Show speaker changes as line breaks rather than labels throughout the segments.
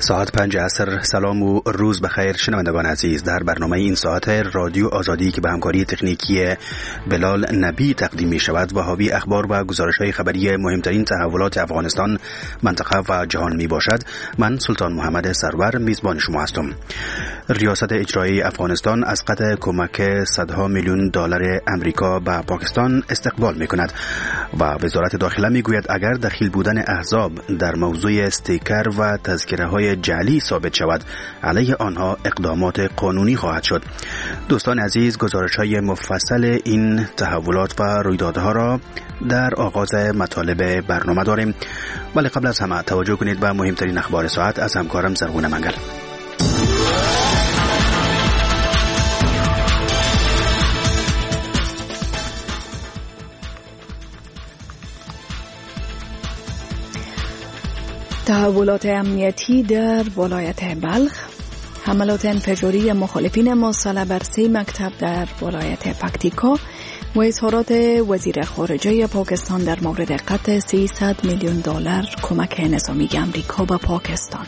ساعت 5 عصر. سلام و روز بخیر شنوندگان عزیز. در برنامه این ساعت رادیو آزادی که به همکاری تکنیکی بلال نبی تقدیم می شود و حاوی اخبار و گزارش‌های خبری مهمترین تحولات افغانستان، منطقه و جهان می باشد، من سلطان محمد سرور میزبان شما هستم. ریاست اجرایی افغانستان از قطع کمک صدها میلیون دلار امریکا به پاکستان استقبال می کند و وزارت داخله می گوید اگر دخیل بودن احزاب در موضوع استیکر و تذکره های جعلی ثابت شود علیه آنها اقدامات قانونی خواهد شد. دوستان عزیز، گزارش های مفصل این تحولات و رویدادها را در آغاز مطالب برنامه داریم، ولی قبل از همه توجه کنید به مهمترین اخبار ساعت از همکارم زرغون منگل.
تحولات امنیتی در ولایت بلخ، حملات انفجاری مخالفین مسلح بر 3 مکتب در ولایت پکتیکا و اظهارات وزیر خارجه پاکستان در مورد قطع 300 میلیون دلار کمک نظامی امریکا به پاکستان.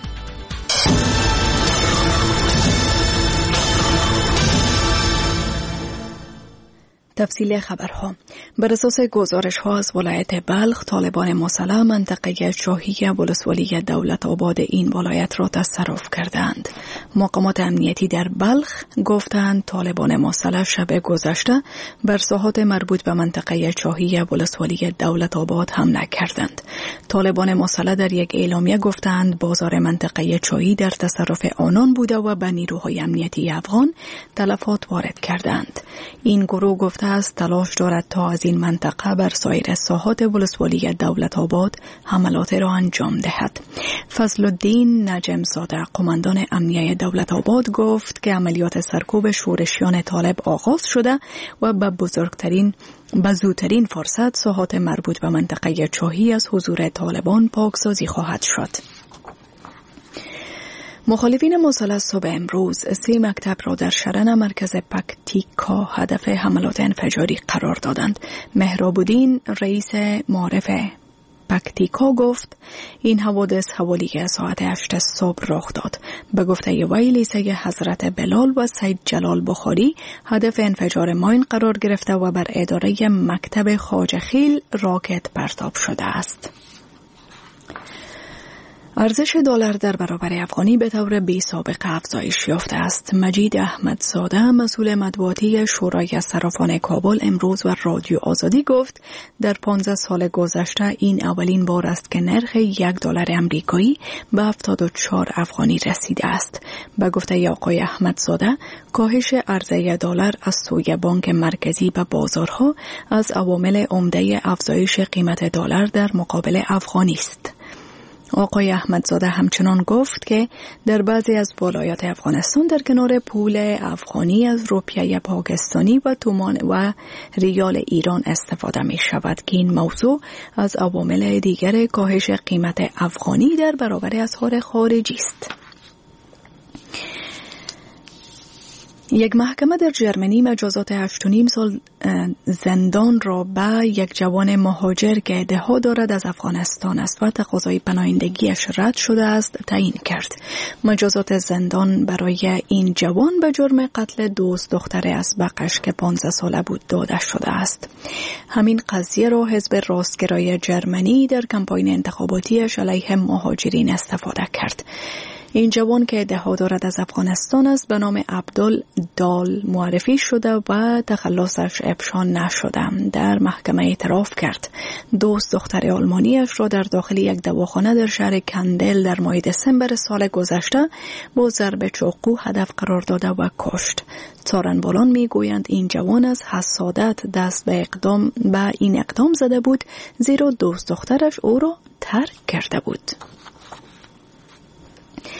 تفصیل خبرها. بر اساس گزارش ها از ولایت بلخ، طالبان مسلح منطقه شاهی ولسوالی دولت آباد این ولایت را تصرف کردند. مقامات امنیتی در بلخ گفتند طالبان مسلح شب گذشته بر ساحات مربوط به منطقه شاهی ولسوالی دولت آباد حمله کردند. طالبان مسلح در یک اعلامیه گفتند بازار منطقه شاهی در تصرف آنان بوده و به نیروهای امنیتی افغان تلفات وارد کردند. این گروه گفته است تلاش دارد تا از این منطقه بر سایر ساحات ولسوالی دولت آباد حملات را انجام دهد. فضل الدین نجم زاده، قماندان امنیه دولت آباد، گفت که عملیات سرکوب شورشیان طالب آغاز شده و به زودترین فرصت ساحات مربوط به منطقه چاهی از حضور طالبان پاکسازی خواهد شد. مخالفین مسلح صبح امروز 3 مکتب را در شرن مرکز پکتیکا هدف حملات انفجاری قرار دادند. مهراب الدین، رئیس معارف پکتیکا، گفت این حوادث حوالی ساعت 8 صبح رخ داد. به گفته وی لیسه حضرت بلال و سید جلال بخاری هدف انفجار ماین قرار گرفته و بر اداره مکتب خواجه خیل راکت پرتاب شده است. ارزش دلار در برابر افغانی به طور بی سابقه افزایش یافته است. مجید احمدزاده، مسئول مطبوعاتی شورای صرافان کابل، امروز و رادیو آزادی گفت در 15 سال گذشته این اولین بار است که نرخ $1 امریکایی به 74 افغانی رسیده است. به گفته آقای احمدزاده، کاهش عرضه دلار از سوی بانک مرکزی به بازارها از عوامل عمده افزایش قیمت دلار در مقابل افغانی است. آقای احمدزاده همچنان گفت که در بعضی از ولایات افغانستان در کنار پول افغانی از روپیه پاکستانی و تومان و ریال ایران استفاده می شود که این موضوع از عوامل دیگر کاهش قیمت افغانی در برابر اسعار خارجی است. یک محکمه در جرمنی مجازات 8.5 سال زندان را به یک جوان مهاجر که ادعا دارد از افغانستان است و تقاضای پناهندگیش رد شده است تعیین کرد. مجازات زندان برای این جوان به جرم قتل دوست دختر اسبقش که 15 ساله بود داده شده است. همین قضیه را حزب راستگرای جرمنی در کمپاین انتخاباتیش علیه مهاجرین استفاده کرد. این جوان که ادعا دارد از افغانستان است به نام عبدالدال معرفی شده و تخلصش افشا نشده. در محکمه اعتراف کرد دوست دختر آلمانیش را در داخل یک دواخانه در شهر کندل در ماه دسامبر سال گذشته با ضرب چاقو هدف قرار داده و کشت. څارنوالان میگویند این جوان از حسادت دست به این اقدام زده بود، زیرا دوست دخترش او را ترک کرده بود.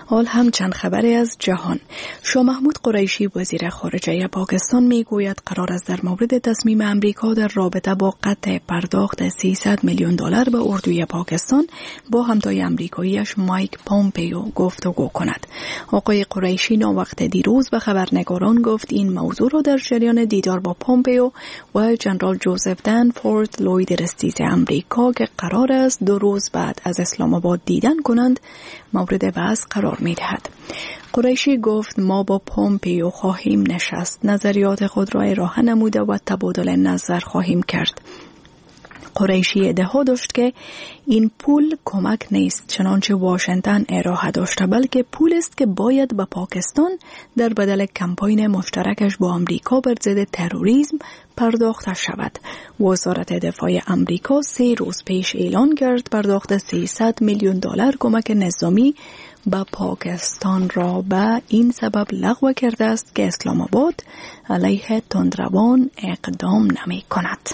حال هم چند خبری از جهان. شاه محمود قریشی وزیر خارجه پاکستان میگوید قرار است در مورد تصمیم امریکا در رابطه با قطع پرداخت 300 میلیون دلار به اردوی پاکستان با همتای امریکاییش مایک پومپیو گفتگو کند. آقای قریشی ناوقت دیروز به خبرنگاران گفت این موضوع را در جریان دیدار با پومپیو و جنرال جوزف دنفورد لوید رئیس امریکا که قرار است 2 روز بعد از اسلام آباد دیدن کنند مورد بحث قرار می دهد. قریشی گفت ما با پومپیو خواهیم نشست، نظریات خود را ارائه نموده و تبادل نظر خواهیم کرد. قریشی ادعا داشت که این پول کمک نیست چنانچه واشنگتن ارائه داشته، بلکه پول است که باید به پاکستان در بدل کمپاین مشترکش با آمریکا بر ضد تروریسم پرداخت شود. وزارت دفاع آمریکا 3 روز پیش اعلان کرد پرداخت 300 میلیون دلار کمک نظامی به پاکستان را به این سبب لغو کرده است که اسلام آباد علیه تندروان اقدام نمی کند.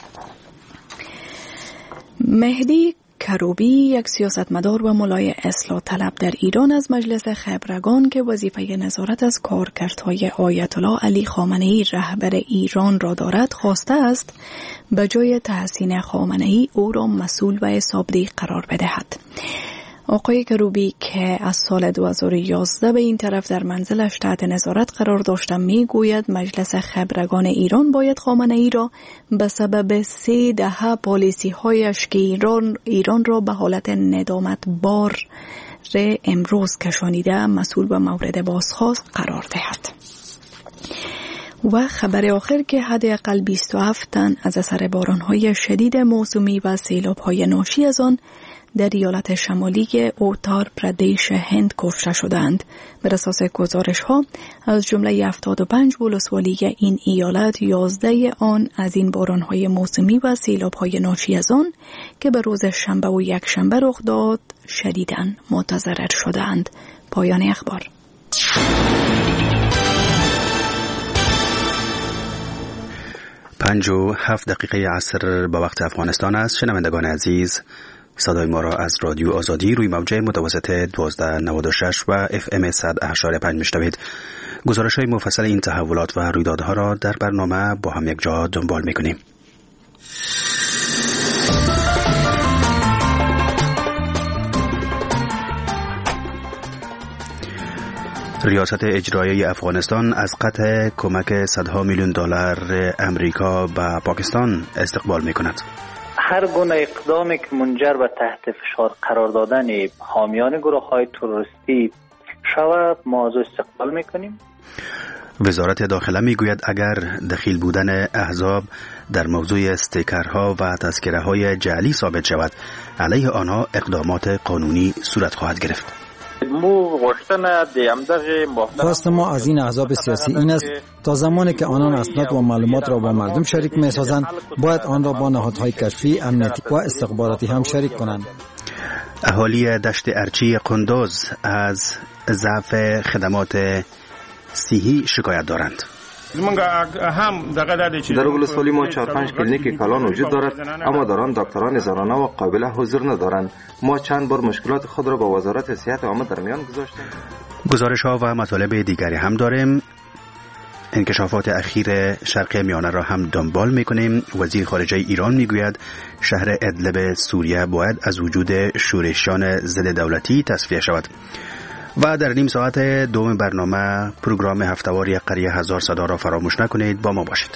مهدی کروبی، یک سیاستمدار و ملای اصلاح طلب در ایران، از مجلس خبرگان که وظیفه نظارت از کارکردهای آیت الله علی خامنه‌ای رهبر ایران را دارد خواسته است به جای تحسین خامنه‌ای او را مسئول و حسابدهی قرار بدهد. آقای کروبی که از سال 2011 به این طرف در منزلش تحت نظارت قرار داشته میگوید مجلس خبرگان ایران باید خامنه‌ای را به سبب 3 دهه پالیسی هایش که ایران را به حالت ندامت بار امروز کشانیده مسئول به مورد بازخواست قرار دهد. و خبر آخر که حداقل 27 تن از اثر باران‌های شدید موسمی و سیلاب‌های ناشی از آن در ایالت شمالی اوتار پردیش هند کشته شدند. بر اساس گزارش‌ها از جمله 75 ولسوالی این ایالت 11 آن از این باران‌های موسمی و سیلاب‌های ناشی از آن که به روز شنبه و یکشنبه رخ داد شدیداً متضرر شدند. پایان اخبار.
پنج و 7 دقیقه عصر به وقت افغانستان است. شنوندگان عزیز، صدای ما را از رادیو آزادی روی موج متوسط 1296 و FM 100.5 میشنوید. گزارش‌های مفصل این تحولات و رویدادها را در برنامه با هم یک جا دنبال می‌کنیم. ریاست اجرایی افغانستان از قطع کمک صدها میلیون دلار امریکا به پاکستان استقبال می‌کند.
هر گونه اقدامی که منجر به تحت فشار قرار دادن حامیان گروه‌های تروریستی شود ما از استقبال می‌کنیم.
وزارت داخله میگوید اگر دخیل بودن احزاب در موضوع استیکرها و تذکره‌های جعلی ثابت شود علیه آنها اقدامات قانونی صورت خواهد گرفت.
خواست ما از این احزاب سیاسی این است تا زمانی که آنان اسناد و معلومات را با مردم شریک می‌سازند باید آن را با نهادهای کشفی، امنیتی و استخباراتی هم شریک کنند.
اهالی دشت ارچی قندوز از ضعف خدمات صحی شکایت دارند.
در ولسوالی ما 4-5 کلینیک کلان وجود دارد، اما در آن دکتران زنانه و قابل حضور ندارند. ما چند بار مشکلات خود را با وزارت صحت عامه در میان گذاشتیم.
گزارش ها و مطالب دیگری هم داریم. انکشافات اخیر شرق میانه را هم دنبال میکنیم. وزیر خارجه ایران میگوید شهر ادلب سوریه باید از وجود شورشیان ضد دولتی تصفیه شود. و در نیم ساعت دوم برنامه پروگرام هفته‌واری قریه هزار صدا را فراموش نکنید. با ما باشید.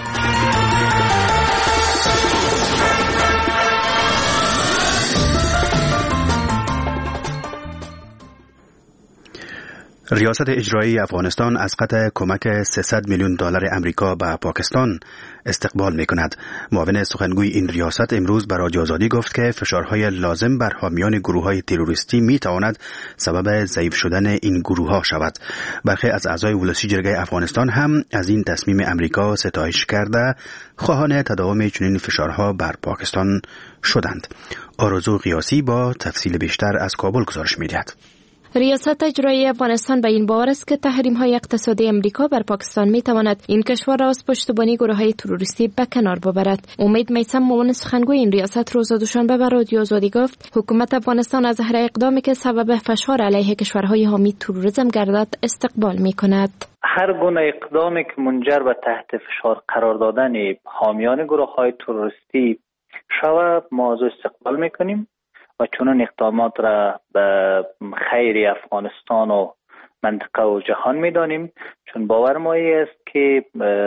ریاست اجرایی افغانستان از قطع کمک 300 میلیون دلار امریکا به پاکستان استقبال می‌کند. معاون سخنگوی این ریاست امروز به رادیو آزادی گفت که فشارهای لازم بر حامیان گروه‌های تروریستی می‌تواند سبب ضعیف شدن این گروه‌ها شود. برخی از اعضای ولسی جرگه افغانستان هم از این تصمیم امریکا ستایش کرده خواهان تداوم چنین فشارها بر پاکستان شدند. آرزو قیاسی با تفصیل بیشتر از کابل گزارش می‌دهد.
ریاست اجرایی افغانستان به این باور است که تحریم‌های اقتصادی امریکا بر پاکستان می‌تواند این کشور را از پشتیبانی گروه‌های تروریستی به کنار ببرد. امید میثم معاون سخنگوی این ریاست روز دوشنبه به رادیو آزادی گفت حکومت افغانستان از هر اقدامی که سبب فشار علیه کشورهای حامی تروریسم گردد استقبال می‌کند.
هر گونه اقدامی که منجر به تحت فشار قرار دادن حامیان گروه‌های تروریستی شود ما از استقبال می‌کنیم و چنان اقدامات را به خیر افغانستان و منطقه و جهان می‌دانیم، چون باور ما است که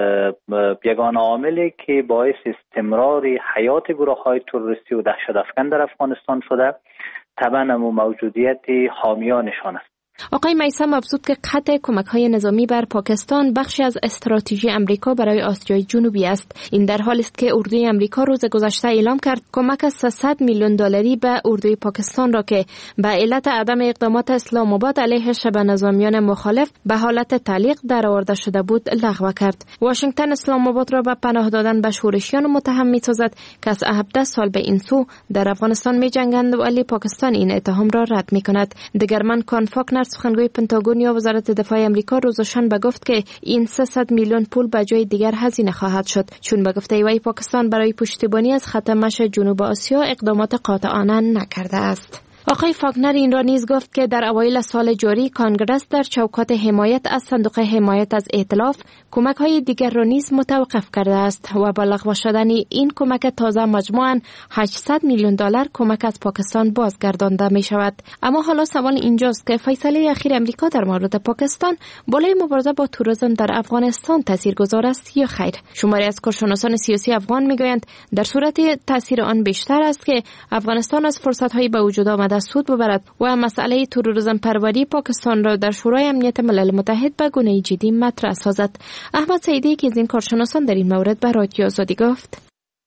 یگانه عاملی که باعث استمرار حیات گروه‌های تروریستی و دهشت افکن در افغانستان شده طبعاً موجودیت حامیانشان است.
آقای میثم افزود که قطع کمک‌های نظامی بر پاکستان بخشی از استراتژی امریکا برای آسیای جنوبی است. این در حالی است که اردوی امریکا روز گذشته اعلام کرد کمک از 300 میلیون دلاری به اردوی پاکستان را که به علت عدم اقدامات اسلام آباد علیه شبه نظامیان مخالف به حالت تعلیق درآورده شده بود لغو کرد. واشنگتن اسلام آباد را به پناه دادن به شورشیان متهم می‌سازد که از 17 سال به این سو در افغانستان می‌جنگند، ولی پاکستان این اتهام را رد می‌کند. دگرمن کان فاکنر سخنگوی پنتاگون یا وزارت دفاع آمریکا روز شنبه گفت که این 300 میلیون پول به جای دیگر هزینه خواهد شد، چون به گفته وی پاکستان برای پشتیبانی از خط مشی جنوب آسیا اقدامات قاطعانه نکرده است. آقای فاکنر این را نیز گفت که در اوایل سال جاری کانگرس در چوکات حمایت از صندوق حمایت از ائتلاف کمک‌های دیگر را نیز متوقف کرده است و با لغو شدن این کمک تازه مجموعاً 800 میلیون دلار کمک از پاکستان بازگردانده می شود. اما حالا سوال اینجاست که فیصله اخیر امریکا در مورد پاکستان بالای مبارزه با تروریسم در افغانستان تاثیرگذار است یا خیر؟ شماری از کارشناسان سیاسی افغان میگویند در صورت تاثیر آن بیشتر است که افغانستان از فرصت‌های به وجود آمده سود ببرد و مسئله تروریسم پروری پاکستان را در شورای امنیت ملل متحد به گونه جدی مطرح سازد. احمد سعیدی که از این کارشناسان در این مورد به رادیو آزادی گفت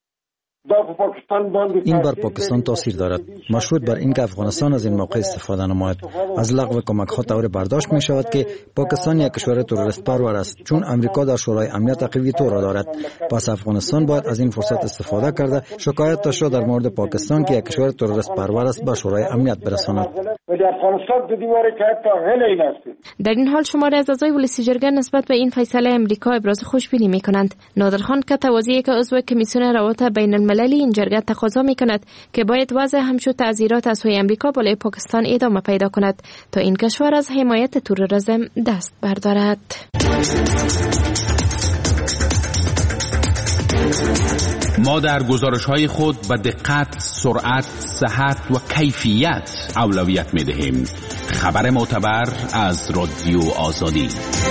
این بر پاکستان تاثیر دارد. مشروط بر اینکه افغانستان از این موقع استفاده نماید. از لغو کمک‌ها طور برداشت می شود که پاکستان یک کشور تروریست پرور است، چون امریکا در شورای امنیت تقویت را دارد. پس افغانستان باید از این فرصت استفاده کرده شکایتش را در مورد پاکستان که یک کشور تروریست پرور است به شورای امنیت برساند.
در این حال شماری از اعضای ولسی جرگه نسبت به این فیصله امریکا ابراز خوشبینی می‌کنند. نادرخان کتوازی که عضو کمیسیون روابط بین المللی این جرگه تقاضا می‌کند که باید وضع همچون تعزیرات از سوی امریکا بالای پاکستان ادامه پیدا کند تا این کشور از حمایت تروریسم دست بردارد.
ما در گزارش‌های خود به دقت، سرعت، صحت و کیفیت اولویت می‌دهیم. خبر معتبر از رادیو آزادی.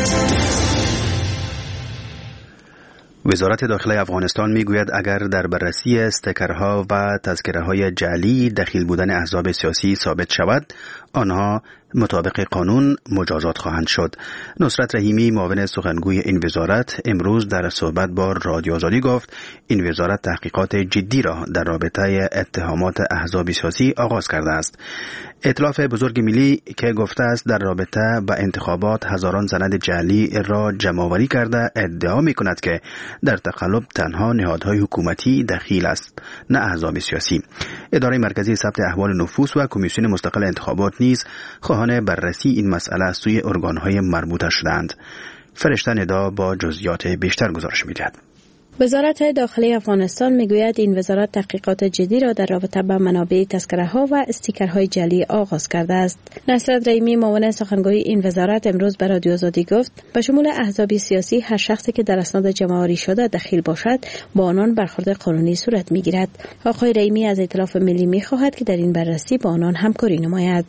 وزارت داخلی افغانستان میگوید اگر در بررسی استیکرها و تذکره‌های جعلی دخیل بودن احزاب سیاسی ثابت شود، آنها مطابق قانون مجازات خواهند شد. نصرت رحیمی معاون سخنگوی این وزارت امروز در صحبت با رادیو آزادی گفت این وزارت تحقیقات جدی را در رابطه اتهامات احزاب سیاسی آغاز کرده است. ائتلاف بزرگ ملی که گفته است در رابطه با انتخابات هزاران سند جعلی را جمع‌آوری کرده ادعا می‌کند که در تقلب تنها نهادهای حکومتی دخیل است، نه احزاب سیاسی. اداره مرکزی ثبت احوال نفوس و کمیسیون مستقل انتخابات نیز خواهان بررسی این مسئله از سوی ارگان‌های مربوطه شدند. فرشته ندا با جزئیات بیشتر گزارش می‌دهد.
وزارت داخلی افغانستان میگوید این وزارت تحقیقات جدی را در رابطه با منابع تذکره‌ها و استیکرهای جعلی آغاز کرده است. نصرت رحیمی معاون سخنگوی این وزارت امروز به رادیو آزادی گفت به شمول احزاب سیاسی هر شخصی که در اسناد جمع‌آوری شده دخیل باشد با آنان برخورد قانونی صورت میگیرد. آقای رحیمی از ائتلاف ملی میخواهد که در این بررسی با آنان همکاری نماید.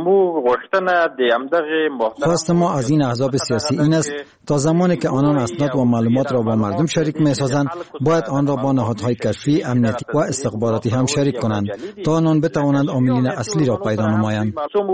خواست ما از این احزاب سیاسی این است تا زمانی که آنان اسناد و معلومات را با مردم شریک می‌سازند باید آن را با نهادهای کشفی، امنیتی و استخباراتی هم شریک کنند تا آنان بتوانند عاملین اصلی را پیدا نمایند.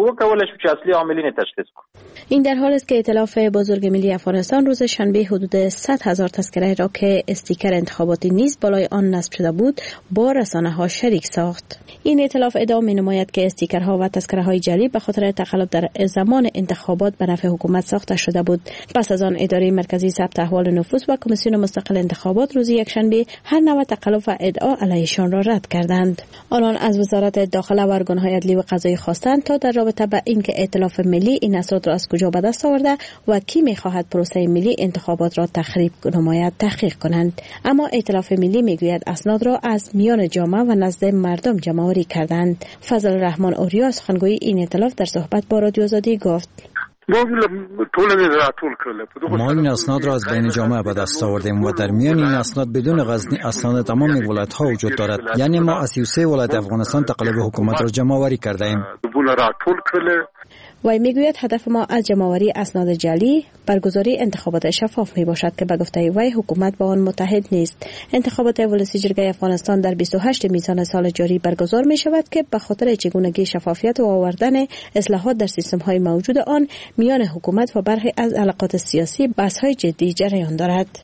این در حال است که ائتلاف بزرگ ملی افغانستان روز شنبه حدود 100,000 تذکره را که استیکر انتخاباتی نیز بالای آن نصب شده بود با رسانه‌ها شریک ساخت. این ائتلاف ادعا می‌نماید که استیکرها و تذکره‌های جعلی به خاطر تخلف در زمان انتخابات به نفع حکومت ساخته شده بود. پس از آن اداره مرکزی ثبت احوال نفوس و کمیسیون مستقل انتخابات روز یکشنبه هر نوع تخلف و ادعا علیهشان را رد کردند. آنان از وزارت داخله و ارگان‌های عدلی و قضایی خواستند تا در رابطه با اینکه ائتلاف ملی این اسناد را از کجا به دست آورده و کی می‌خواهد پروسه ملی انتخابات را تخریب نماید تحقیق کنند. اما ائتلاف ملی میگوید اسناد را از میان جامعه و نزد مردم جمع‌آوری کردند. فضل الرحمن اوریا سخنگوی این ائتلاف در صحبت با رادیو آزادی گفت:
ما این اسناد را از بین جامعه به دست آوردیم و در میان این اسناد بدون غزنی اسناد تمام ولایت‌ها وجود دارد. یعنی ما از 33 ولایت افغانستان تقلب حکومت را جمع‌آوری کرده ایم.
وی میگوید هدف ما از جمع‌آوری اسناد جعلی برگزاری انتخابات شفاف می باشد که به گفته وی حکومت با آن متحد نیست. انتخابات ولسی جرگه افغانستان در 28 میزان سال جاری برگزار می شود که به خاطر چگونگی شفافیت و آوردن اصلاحات در سیستم‌های موجود آن میان حکومت و برخی از علاقات سیاسی بحث‌های جدی جریان دارد.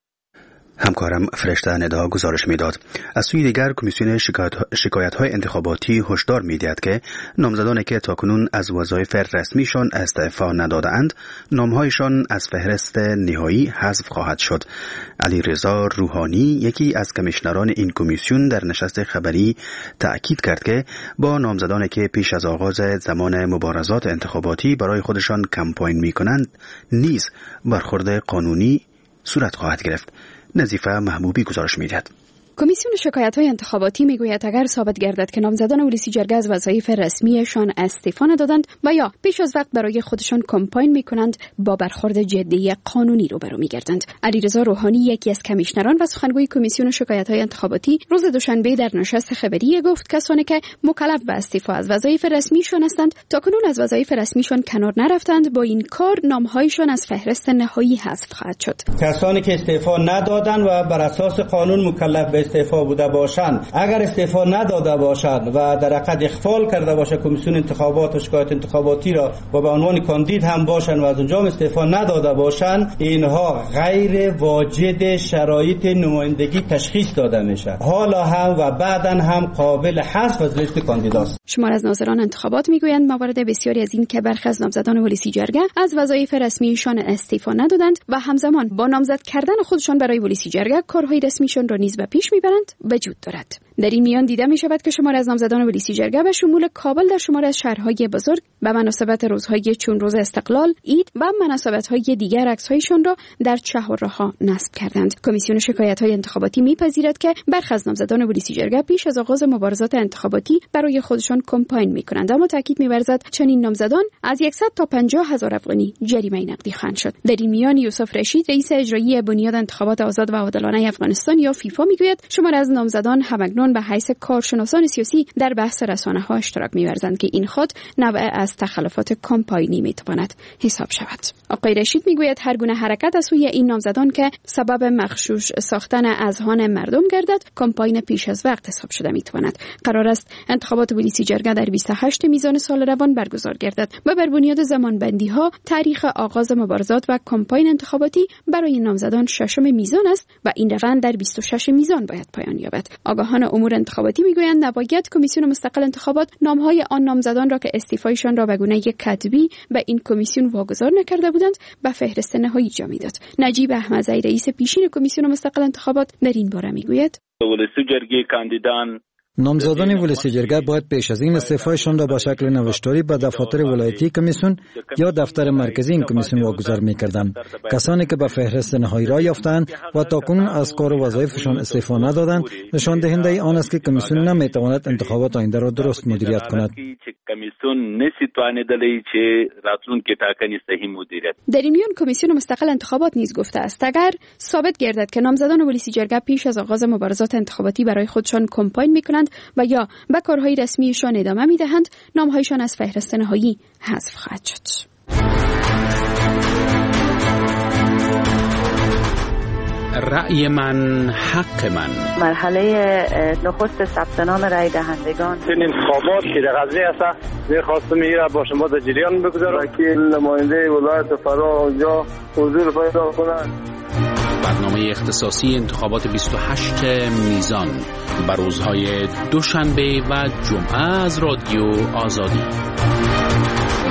همکارم فرشته ندا گزارش میداد. از سوی دیگر کمیسیون شکایت‌های انتخاباتی هشدار می‌دهد که نامزدانی که تاکنون از وظایف رسمیشان استعفا نداده‌اند نام‌هایشان از فهرست نهایی حذف خواهد شد. علیرضا روحانی یکی از کمیشنران این کمیسیون در نشست خبری تأکید کرد که با نامزدانی که پیش از آغاز زمان مبارزات انتخاباتی برای خودشان کمپاین می‌کنند نیز برخورد قانونی صورت خواهد گرفت. نظیفه محبوبی گزارش می‌دهد.
کمیسیون شکایت‌های انتخاباتی میگوید اگر ثابت گردد که نامزدان ولسی جرگه از وظایف رسمیشان استعفا ندادند و یا پیش از وقت برای خودشان کمپاین میکنند با برخورد جدی قانونی روبرو میگردند. علیرضا روحانی یکی از کمیشنران و سخنگوی کمیسیون شکایت‌های انتخاباتی روز دوشنبه در نشست خبری گفت کسانی که مکلف به استعفا از وظایف رسمیشان هستند تاکنون از وظایف رسمیشان کنار نرفتند، با این کار نام‌هایشان از فهرست نهایی حذف خواهد شد.
کسانی که استعفا ندادند و بر اساس قانون مکلف به استعفا بوده باشند، اگر استعفا نداده باشند و در حقیقت اخفال کرده باشه کمیسیون انتخابات و شکایت انتخاباتی را و به عنوان کاندید هم باشند و از اونجا استعفا نداده باشند، اینها غیر واجد شرایط نمایندگی تشخیص داده میشه، حالا هم و بعداً هم قابل حذف از لیست کاندیداست.
شمار از ناظران انتخابات میگویند موارد بسیاری از این که برخی از نامزدان ولسی جرگه از وظایف رسمیشان استعفا ندادند و همزمان با نامزد کردن خودشان برای ولسی جرگه کارهای رسمیشان را نیز به پیش میبرند وجود دارد. در این میان دیده می شود که شمار از نامزدان ولسی جرگه به شمول کابل در شمار از شهرهای بزرگ به مناسبت روزهای چون روز استقلال، عید و مناسبت‌های دیگر عکس‌هایشان را در چهارراه‌ها نصب کردند. کمیسیون شکایت‌های انتخاباتی می‌پذیرد که برخی از نامزدان ولسی جرگه پیش از آغاز مبارزات انتخاباتی برای خودشان کمپاین می‌کنند، اما تاکید می‌ورزد چنین نامزدان از 100 تا 50,000 افغانی جریمه نقدی خواهند شد. در این میان یوسف رشید رئیس اجرایی بنیاد انتخابات آزاد و عادلانه افغانستان یا فیفا می‌گوید شمار از نامزدان همکنون به حیث کارشناسان سیاسی در بحث رسانه‌ها اشتراک می‌ورزند که این خود نوع از تخلفات کمپاینی می‌تواند حساب شود. آقای رشید می‌گوید هر گونه حرکت از سوی این نامزدان که سبب مغشوش ساختن اذهان مردم گردد کمپاین پیش از وقت حساب شده می‌تواند. قرار است انتخابات ولسی جرگه در 28 میزان سال روان برگزار گردد و بر بنیاد زمانبندی‌ها تاریخ آغاز مبارزات و کمپاین انتخاباتی برای نامزدان 6 میزان است و این روند در 26 میزان باید پایان یابد. آگاهان امور انتخاباتی میگویند نباید کمیسیون مستقل انتخابات نامهای آن نامزدان را که استعفایشان را به گونه کتبی به این کمیسیون واگذار نکرده بودند به فهرست نهایی جا میداد. نجیب احمدزی رئیس پیشین کمیسیون مستقل انتخابات در این باره میگوید
ولسی جرگه کاندیدان
نامزدان ولسی جرگه باید پیش از این استعفایشان را به شکل نوشتاری به دفاتر ولایتی کمیسیون یا دفتر مرکزی این کمیسیون واگذار می‌کردند. کسانی که به فهرست نهایی را یافتند و تاکنون از کار و وظایفشان استعفا ندادند نشان دهنده آن است که کمیسیون نمی‌تواند انتخابات آینده را درست مدیریت کند.
در این میان کمیسیون مستقل انتخابات نیز گفته است اگر ثابت گردد که نامزدان ولسی جرگه پیش از آغاز مبارزات انتخاباتی برای خودشان کمپاین می‌کنند و یا به کارهای رسمیشان ادامه می‌دهند نام‌هایشان از فهرست نهایی حذف خواهد شد.
رأی من حق من.
مرحله نخست ثبت نام رای دهندگان
این انتخابات که در غزنی است می‌خواستم میره با شما در جریان بگذارم که نماینده ولایت فرا اونجا حضور پیدا کنند.
برنامه اختصاصی انتخابات 28 میزان بر روزهای دوشنبه و جمعه از رادیو آزادی.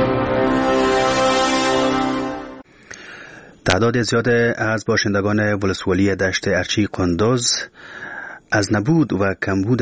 تعداد زیاد از باشندگان ولسوالی دشت ارچی کندوز از نبود و کمبود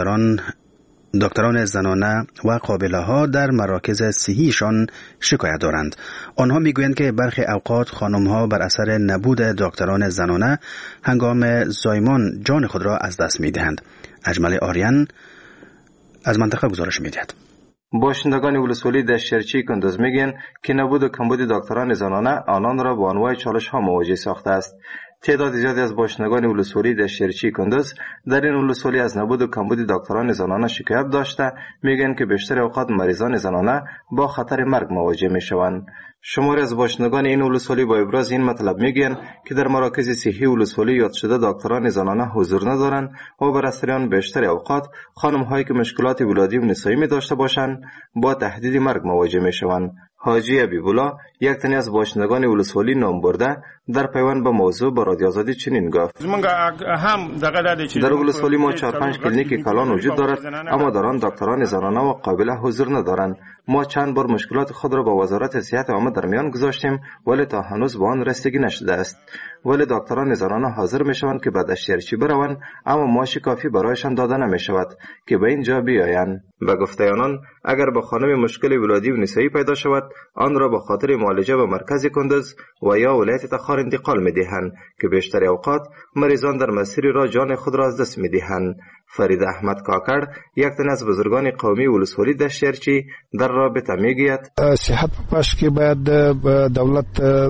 دکتران زنانه و قابله ها در مراکز صحیشان شکایت دارند. آنها میگویند که برخی اوقات خانم ها بر اثر نبود دکتران زنانه هنگام زایمان جان خود را از دست میدهند. اجمل آریان از منطقه گزارش میدهد.
باشندگان ولسوالی دشت ارچی کندوز میگن که نبود و کمبود دکتران زنانه آنان را با انواع چالش ها مواجه ساخته است. تعداد زیادی از باشندگان ولسوالی دشت ارچی کندوز در این ولسوالی از نبود و کمبود دکتران زنانه شکایت داشته میگن که بیشتر اوقات مریضان زنانه با خطر مرگ مواجه میشوند. شماری از باشندگان این ولسوالی با ابراز این مطلب میگن که در مراکز صحی ولسوالی یاد شده دکتران زنانه حضور ندارند و بر اثر آن بیشتر اوقات خانم هایی که مشکلات ولادی و نسایی می داشته باشند با تهدید مرگ مواجه میشوند. حاجی ابیبولا یک تنی از باشندگان ولسوالی نام برده در پیوند به موضوع با رادیو آزادی چنین گفت: در ولسوالی ما 4-5 کلینیک کلان وجود دارد، اما در آن دکتران زنانه و قابله حضور ندارند. ما چند بار مشکلات خود را با وزارت صحت عامه در میان گذاشتیم ولی تا هنوز به آن رسیدگی نشده است. ولی دکتران زنانه حاضر می شوند که به دشت ارچی بروند، اما معاش کافی برایشان داده نمی شود که به اینجا بیایند. به گفته آنان اگر به خانم مشکل ولادی و نسایی پیدا شود آن را به خاطر معالجه به مرکز کندوز و یا ولایت تخار انتقال می دهند که بیشتر اوقات مریضان در مسیر را جان خود را از دست می دهند. فرید احمد کاکر یک تن از بزرگان قومی ولسوالی دشت ارچی در رابطه میگوید:
صحت پاش که باید دولت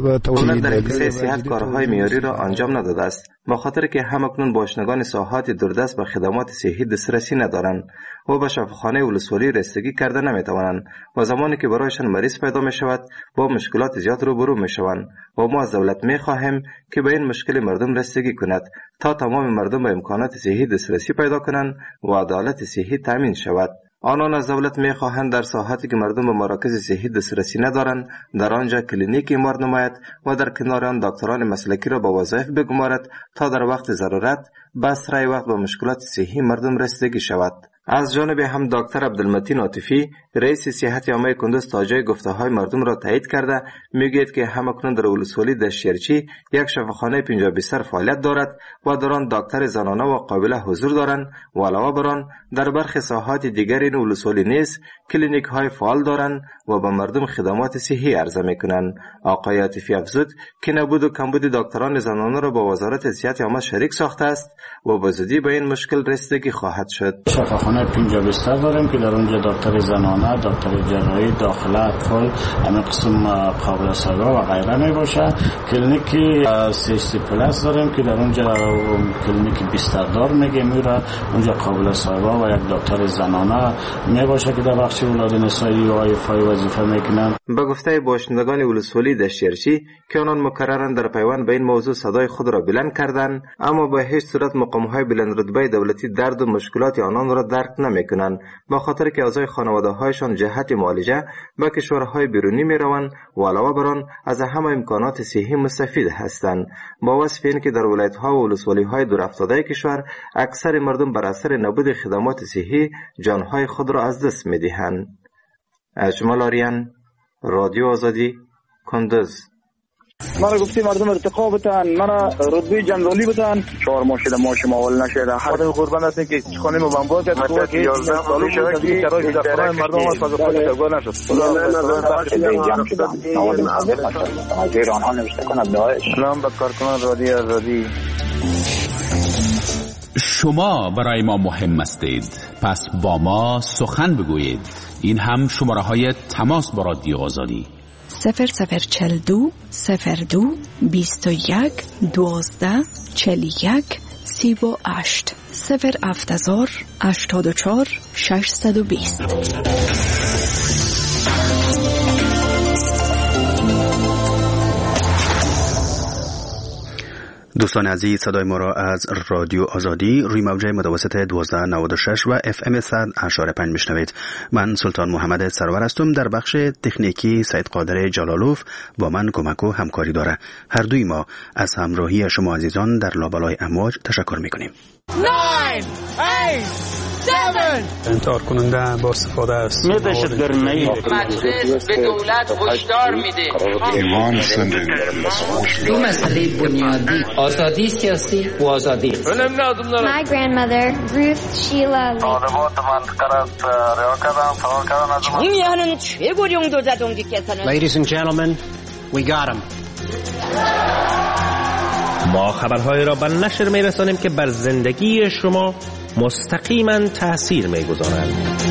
در کسه صحت کارهای معیاری را انجام نداده است، با خاطر که همکنون باشندگان ساحات دوردست به خدمات صحی دسترسی ندارند و به شفاخانه ولسوالی رسیدگی کرده نمیتوانند و زمانی که برایشان مریض پیدا می شود با مشکلات زیاد روبرو می شوند و ما از دولت می خواهیم که به این مشکل مردم رسیدگی کند تا تمام مردم به امکانات صحی دسترسی پیدا کنند و عدالت صحی تامین شود. آنان از دولت می خواهند در ساحاتی که مردم به مراکز صحی دسترسی ندارند در آنجا کلینیک ایمار نماید و در کنار آن دکتران مسلکی را به وظایف بگمارد تا در وقت ضرورت به اسرع وقت به مشکلات صحی مردم رسیدگی شود. از جانب هم دکتر عبدالمتین عاطفی رئیس صحت عامه کندوز تا جای گفته‌های مردم را تایید کرده میگوید که همکنون در ولسوالی دشت ارچی یک شفاخانه 50 بستر فعالیت دارد و در آن دکتر زنانه و قابله حضور دارند و علاوه بر آن در برخی ساحات دیگر این ولسوالی نیز کلینیک های فعال دارند و به مردم خدمات صحی عرضه میکنند. آقای عاطفی افزود که نبود و کمبود دکتران زنانه را با وزارت صحت عامه شریک ساخته است و به زودی به این مشکل رسیدگی خواهد شد.
شفاخانه 50 بستر داریم که در اونجا دکتر زنانه، دکتر جراحی، داخله، اطفال، همه قسم قابل صاحبه و غیره می باشه. کلینیک 30 پلاس داریم که در اونجا کلینیک بستردار میگیم میره، اونجا قابل صاحبه و یک دکتر زنانه می باشه که در بخش ولادت نسایی و ایفای وظیفه میکنن.
به گفته باشندگان ولسوالی دشت ارچی که آنان مکررن در پیوند به این موضوع صدای خود را بلند کردند، اما به هیچ صورت مقام‌های بلند رتبه دولتی درد و مشکلات آنان را درک نمیکنند، به خاطر که اعضای خانواده‌هایشان جهت معالجه به کشورهای بیرونی میروند و علاوه بر آن از همه امکانات صحی مستفید هستند. با وصف این که در ولایت‌ها و ولسوالی‌های دورافتاده کشور اکثر مردم بر اثر نبود خدمات صحی جانهای خود را از دست می‌دهند. اجمل آریان، رادیو آزادی، کندوز.
مرا گفتی مردم ارتقا بتن، مرا رتبه جنرالی بتن، 4 ماه شده ماش ماول نشده. خودم قربان هستم که خانه مو بمبار کرد، تو که 11 سال شده که کرای دفتر مردم از خود شغل نشد. غیر آنها نوشته کند داعش. سلام به کارکنان رادیو آزادی.
شما برای ما مهم هستید، پس با ما سخن بگویید. این هم شماره های تماس با رادیو آزادی:
0042 02 21 12 41 38 070 84 620.
دوستان عزیز، صدای ما را از رادیو آزادی روی موج متوسط 1296 و FM 100.5 میشنوید. من سلطان محمد سرور هستم. در بخش تکنیکی سید قادر جلالوف با من کمک و همکاری داره. هر دوی ما از همراهی شما عزیزان در لابلای امواج تشکر میکنیم.
9 8 7
انتحار کننده با استفاده است.
مجلس به دولت هشدار میده.
ایمان زنده.
دو مسئله بنیادی، آزادی سیاسی و آزادی.
My grandmother, Ruth Sheila Lee.
정의하는 최고령 도자동지께서는
Ladies and gentlemen, we got him.
ما خبرهای را به نشر می‌رسانیم که بر زندگی شما مستقیما تأثیر می‌گذارند.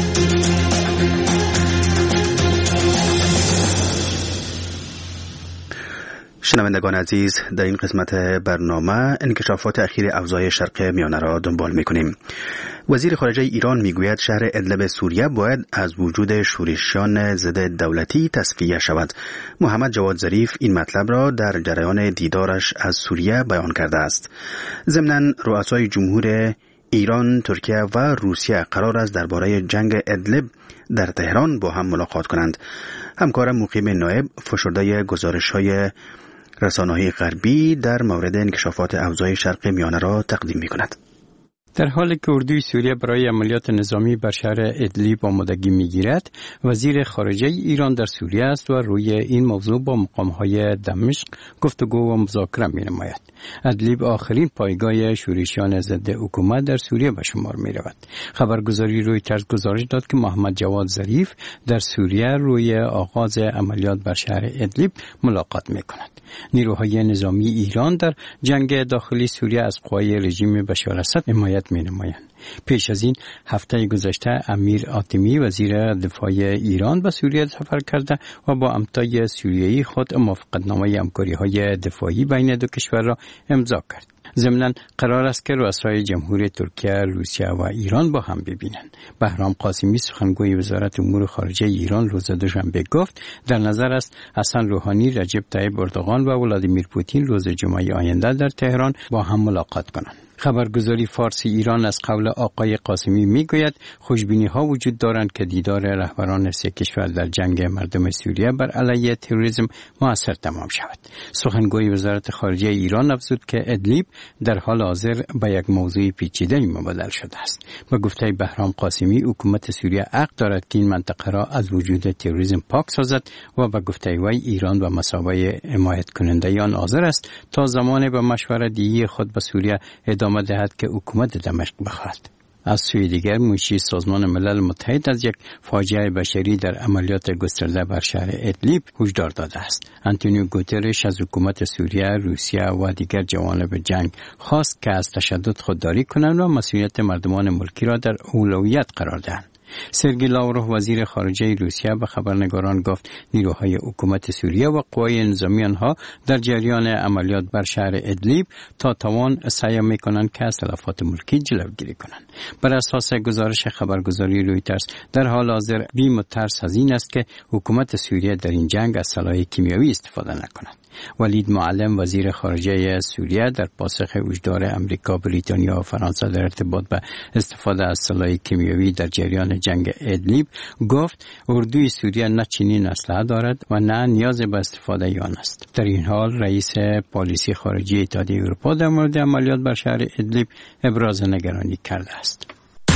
شنوندگان عزیز، در این قسمت برنامه انکشافات اخیر اوضاع شرق میانه را دنبال می‌کنیم. وزیر خارجه ایران میگوید شهر ادلب سوریه باید از وجود شورشیان ضد دولتی تصفیه شود. محمد جواد ظریف این مطلب را در جریان دیدارش از سوریه بیان کرده است. ضمناً رؤسای جمهور ایران، ترکیه و روسیه قرار است درباره جنگ ادلب در تهران با هم ملاقات کنند. همکارم مقیم نایب فشرده گزارش‌های رسانه‌های غربی در مورد انکشافات اوضاع شرق میانه را تقدیم می‌کند.
در حالی که اردوی سوریه برای عملیات نظامی بر شهر ادلیب آمادگی می‌گیرد، وزیر خارجه ایران در سوریه است و روی این موضوع با مقام‌های دمشق گفتگو و مذاکره می‌نماید. ادلیب آخرین پایگاه شورشیان ضد حکومت در سوریه به شمار می‌رود. خبرگزاری رویترز گزارش داد که محمد جواد ظریف در سوریه روی آغاز عملیات بر شهر ادلیب ملاقات می‌کند. نیروهای نظامی ایران در جنگ داخلی سوریه از قوای رژیم بشار الاسد حمایت می‌نمایند. پیش از این هفته گذشته امیر آتمی وزیر دفاع ایران به سوریه سفر کرده و با همتای سوریایی خود موافقتنامه همکاری‌های دفاعی بین دو کشور را امضا کرد. ضمناً قرار است که رؤسای جمهور ترکیه، روسیه و ایران با هم ببینند. بهرام قاسمی سخنگوی وزارت امور خارجه ایران روز دوشنبه گفت در نظر است حسن روحانی، رجب طیب اردوغان و ولادیمیر پوتین روز جمعه آینده در تهران با هم ملاقات کنند. خبرگزاری فارسی ایران از قول آقای قاسمی میگوید خوشبینی ها وجود دارند که دیدار رهبران سه کشور در جنگ مردم سوریه بر علیه تروریسم موثر تمام شود. سخنگوی وزارت خارجه ایران افزود که ادلیب در حال حاضر به یک موضوع پیچیده مبدل شده است. به گفته بهرام قاسمی حکومت سوریه حق دارد که این منطقه را از وجود تروریسم پاک سازد و به گفته وی ایران و مثابه حمایت کننده آن حاضر است تا زمان به مشورت دیگه خود به سوریه ادامه دهد که حکومت دمشق بخواهد. از سوی دیگر منشی سازمان ملل متحد از یک فاجعه بشری در عملیات گسترده بر شهر ادلیب هشدار داده است. آنتونیو گوترش از حکومت سوریه، روسیه و دیگر جوانب جنگ خواست که از تشدد خودداری کنند و مسئولیت مردمان ملکی را در اولویت قرار دهند. سرگئی لاوروف وزیر خارجه روسیه به خبرنگاران گفت نیروهای حکومت سوریه و قوای نظامی آنها در جریان عملیات بر شهر ادلیب تا توان سعی می‌کنند که از تلفات ملکی جلوگیری کنند. بر اساس گزارش خبرگزاری رویترز در حال حاضر بیم و ترس از این است که حکومت سوریه در این جنگ از سلاح کیمیایی استفاده نکند. ولید معلم وزیر خارجه سوریه در پاسخ هشدار امریکا، بریتانیا و فرانسه در ارتباط به استفاده از سلاح کیمیایی در جریان جنگ ادلیب گفت اردوی سوریه نه چنین اسلحه دارد و نه نیاز به استفاده آن است. در این حال رئیس پالیسی خارجی اتحادیه اروپا در مورد عملیات بر شهر ادلیب ابراز نگرانی کرده است.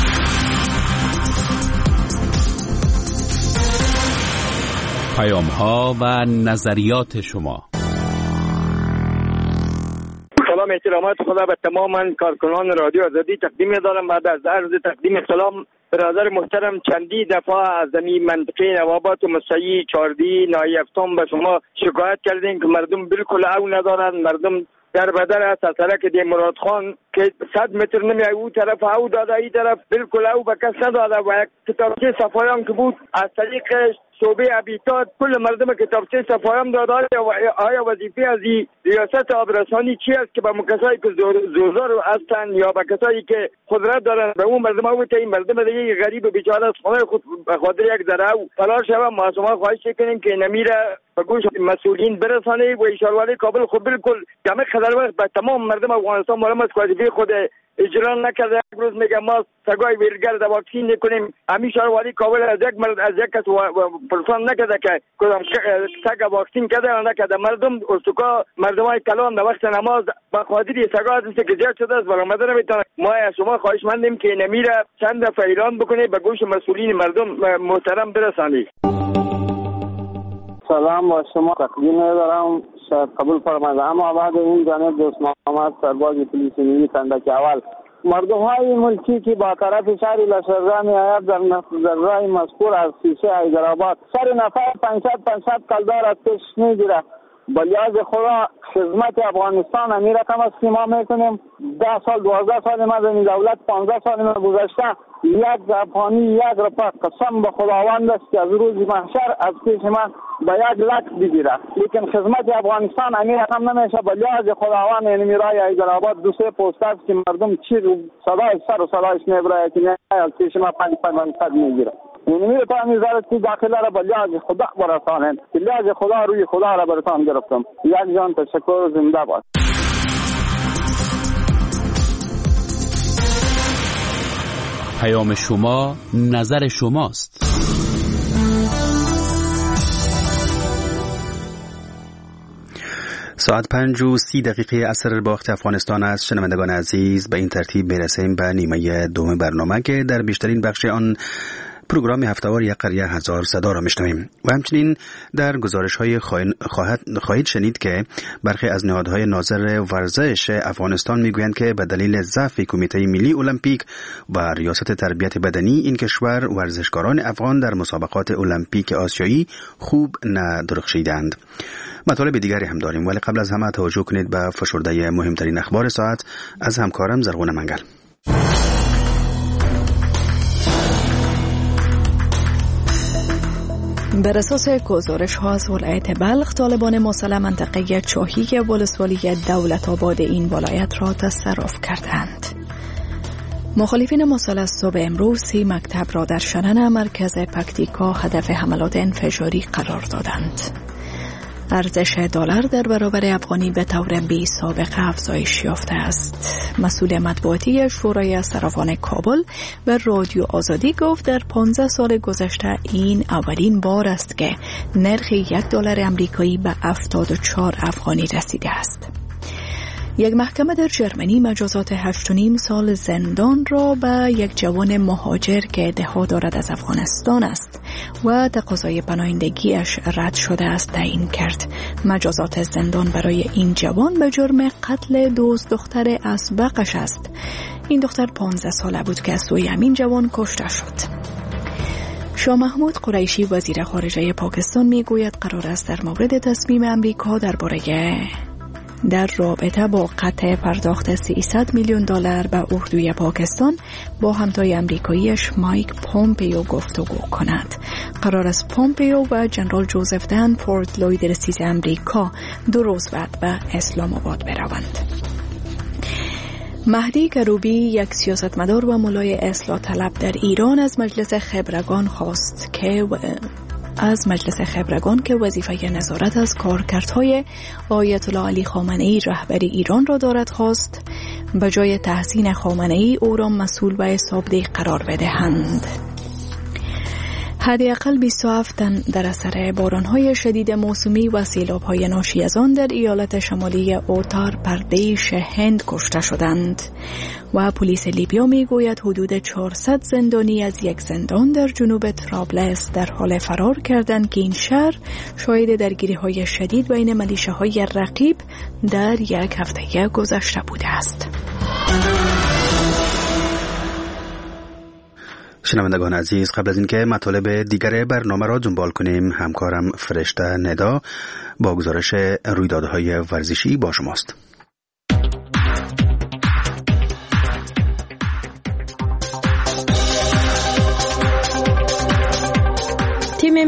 پیام‌ها و نظریات شما.
سلام، احترامات خدا به تمام کارکنان رادیو آزادی تقدیم دارم. بعد از عرض تقدیم سلام برادر محترم، چندی دفعه از این منطقه نوابات و مسیحی چاردی نایفتان به شما شکایت کردیم که مردم بالکل او ندارند. مردم در بدر است. از سرک دی مراد خان که 100 متر نمی او طرف او داده ای طرف بالکل او به کس نداده و یک کتابچه صفایان که بود از طریق شعبه ابیتات کل مردم کتابچه صفایان داده. آیا وظیفه از ریاست آبرسانی چی است که به کسایی که زوزار هستند یا به کسایی که قدرت دارند به اون مردم او این مردم دیگه غریب بیچاره از خانه خود به خاطر یک ذره او فلار شوه ما شما خواهش کنیم که نمیره به گوش مسئولین برسانه و اشاروالی کابل خود بالکل جمع خدر وقت به تمام مردم افغانستان معلوم است که وظیفه خود اجرا نکرده. یک روز میگه ما سگای ویلگرد واکسین نکنیم همیشه اشاروالی کابل از یک مرد از یک کس پرسان نکرده که کدام سگ واکسین کرده یا نکرده. مردم استوکا مردمای کلان در وقت نماز با خاطر سگا هست که زیاد شده است ولی مدر نمیتونه. ما از شما خواهشمندیم که نمیره چند دفعه اعلان بکنه به گوش مسئولین مردم محترم برسانید.
سلام با شما تقدیم دارم شاید قبول فرمایید. اما بعد این جانب دوست محمد سرباز پلیس نیمی کندک اول مردم های ملکی که با طرف شهر لشکرگاه می آید در راه مذکور از شیشه حیدرآباد سر نفر 500 کلدار از پیش می گیره. بلیاز خدا خدمت افغانستان امی رقم است که ما میکنیم 10 سال 12 سال مدنی دولت 15 سال ما گذشته یک افغانی یک رپا قسم به خداوند است که از روز محشر از پیش من به 1 لک بگیره لیکن خدمت افغانستان امی رقم نمیشه. بلیاز خداوند یعنی میرای حیدرآباد 2-3 پوست است که مردم چیر صدای سر و صدایش میبره که از پیش من 500 میگیره. یعنی میتونم میذارد که داخله را به لیاز خدا برسانند که لیاز خدا روی خدا را برسان گرفتم. یک جان تشکر زنده باد.
پیام شما نظر شماست.
ساعت 5:30 عصر باخت افغانستان است. شنوندگان عزیز به این ترتیب میرسیم به نیمه دوم برنامه که در بیشترین بخش آن پروگرام هفته‌وار یک قریه هزار صدا را میشنویم و همچنین در گزارش‌های خواهید شنید که برخی از نهادهای ناظر ورزش افغانستان میگویند که به دلیل ضعف کمیته ملی المپیک و ریاست تربیت بدنی این کشور ورزشکاران افغان در مسابقات المپیک آسیایی خوب ندرخشیدند. مطالب دیگری هم داریم ولی قبل از همه توجه کنید به فشرده مهمترین اخبار ساعت از همکارم زرغون منگل.
بر اساس گزارش ها از ولایت بلخ طالبان مسلح منطقه چاهی ولسوالی دولت آباد این ولایت را تصرف کردند. مخالفین مسلح صبح امروز 3 مکتب را در شنن مرکز پکتیکا هدف حملات انفجاری قرار دادند. ارزش دلار در برابر افغانی به طور بی سابقه افزایش یافته است. مسئول مطبوعاتی شورای صرافان کابل به رادیو آزادی گفت در 15 سال گذشته این اولین بار است که نرخ $1 امریکایی به 74 افغانی رسیده است. یک محکمه در ژرمنی مجازات 8.5 سال زندان را به یک جوان مهاجر که ادعا دارد از افغانستان است و تقاضای پناهندگیش رد شده است تعیین کرد. مجازات زندان برای این جوان به جرم قتل دوست دختر اسبقش است. این دختر 15 ساله بود که از سوی همین جوان کشته شد. شاه محمود قریشی وزیر خارجه پاکستان میگوید قرار است در مورد تصمیم امریکا در رابطه با قطع پرداخت $300 میلیون به اردوی پاکستان با همتای امریکاییش مایک پومپیو گفتگو کند. قرار است پومپیو و جنرال جوزف دنفورد لوید رئیس امریکا 2 روز بعد به اسلام آباد بروند. مهدی کروبی یک سیاستمدار و ملای اصلاح طلب در ایران از مجلس خبرگان که وظیفه نظارت از کارکردهای آیت الله علی خامنه‌ای رهبر ایران را دارد خواست به جای تحسین خامنه‌ای او را مسئول و حسابدهی قرار بدهند. حداقل 27 تن در اثر باران‌های شدید موسمی و سیلاب‌های ناشی از آن در ایالت شمالی اوتار پردیش هند کشته شدند و پلیس لیبیا میگوید حدود 400 زندانی از یک زندان در جنوب طرابلس در حال فرار کردند که این شهر شاهد درگیری‌های شدید بین ملیشه‌های رقیب در یک هفته گذشته بوده است.
شنوندگان عزیز، قبل از اینکه مطالب دیگر برنامه را دنبال کنیم، همکارم فرشته ندا با گزارش رویدادهای ورزشی با شماست.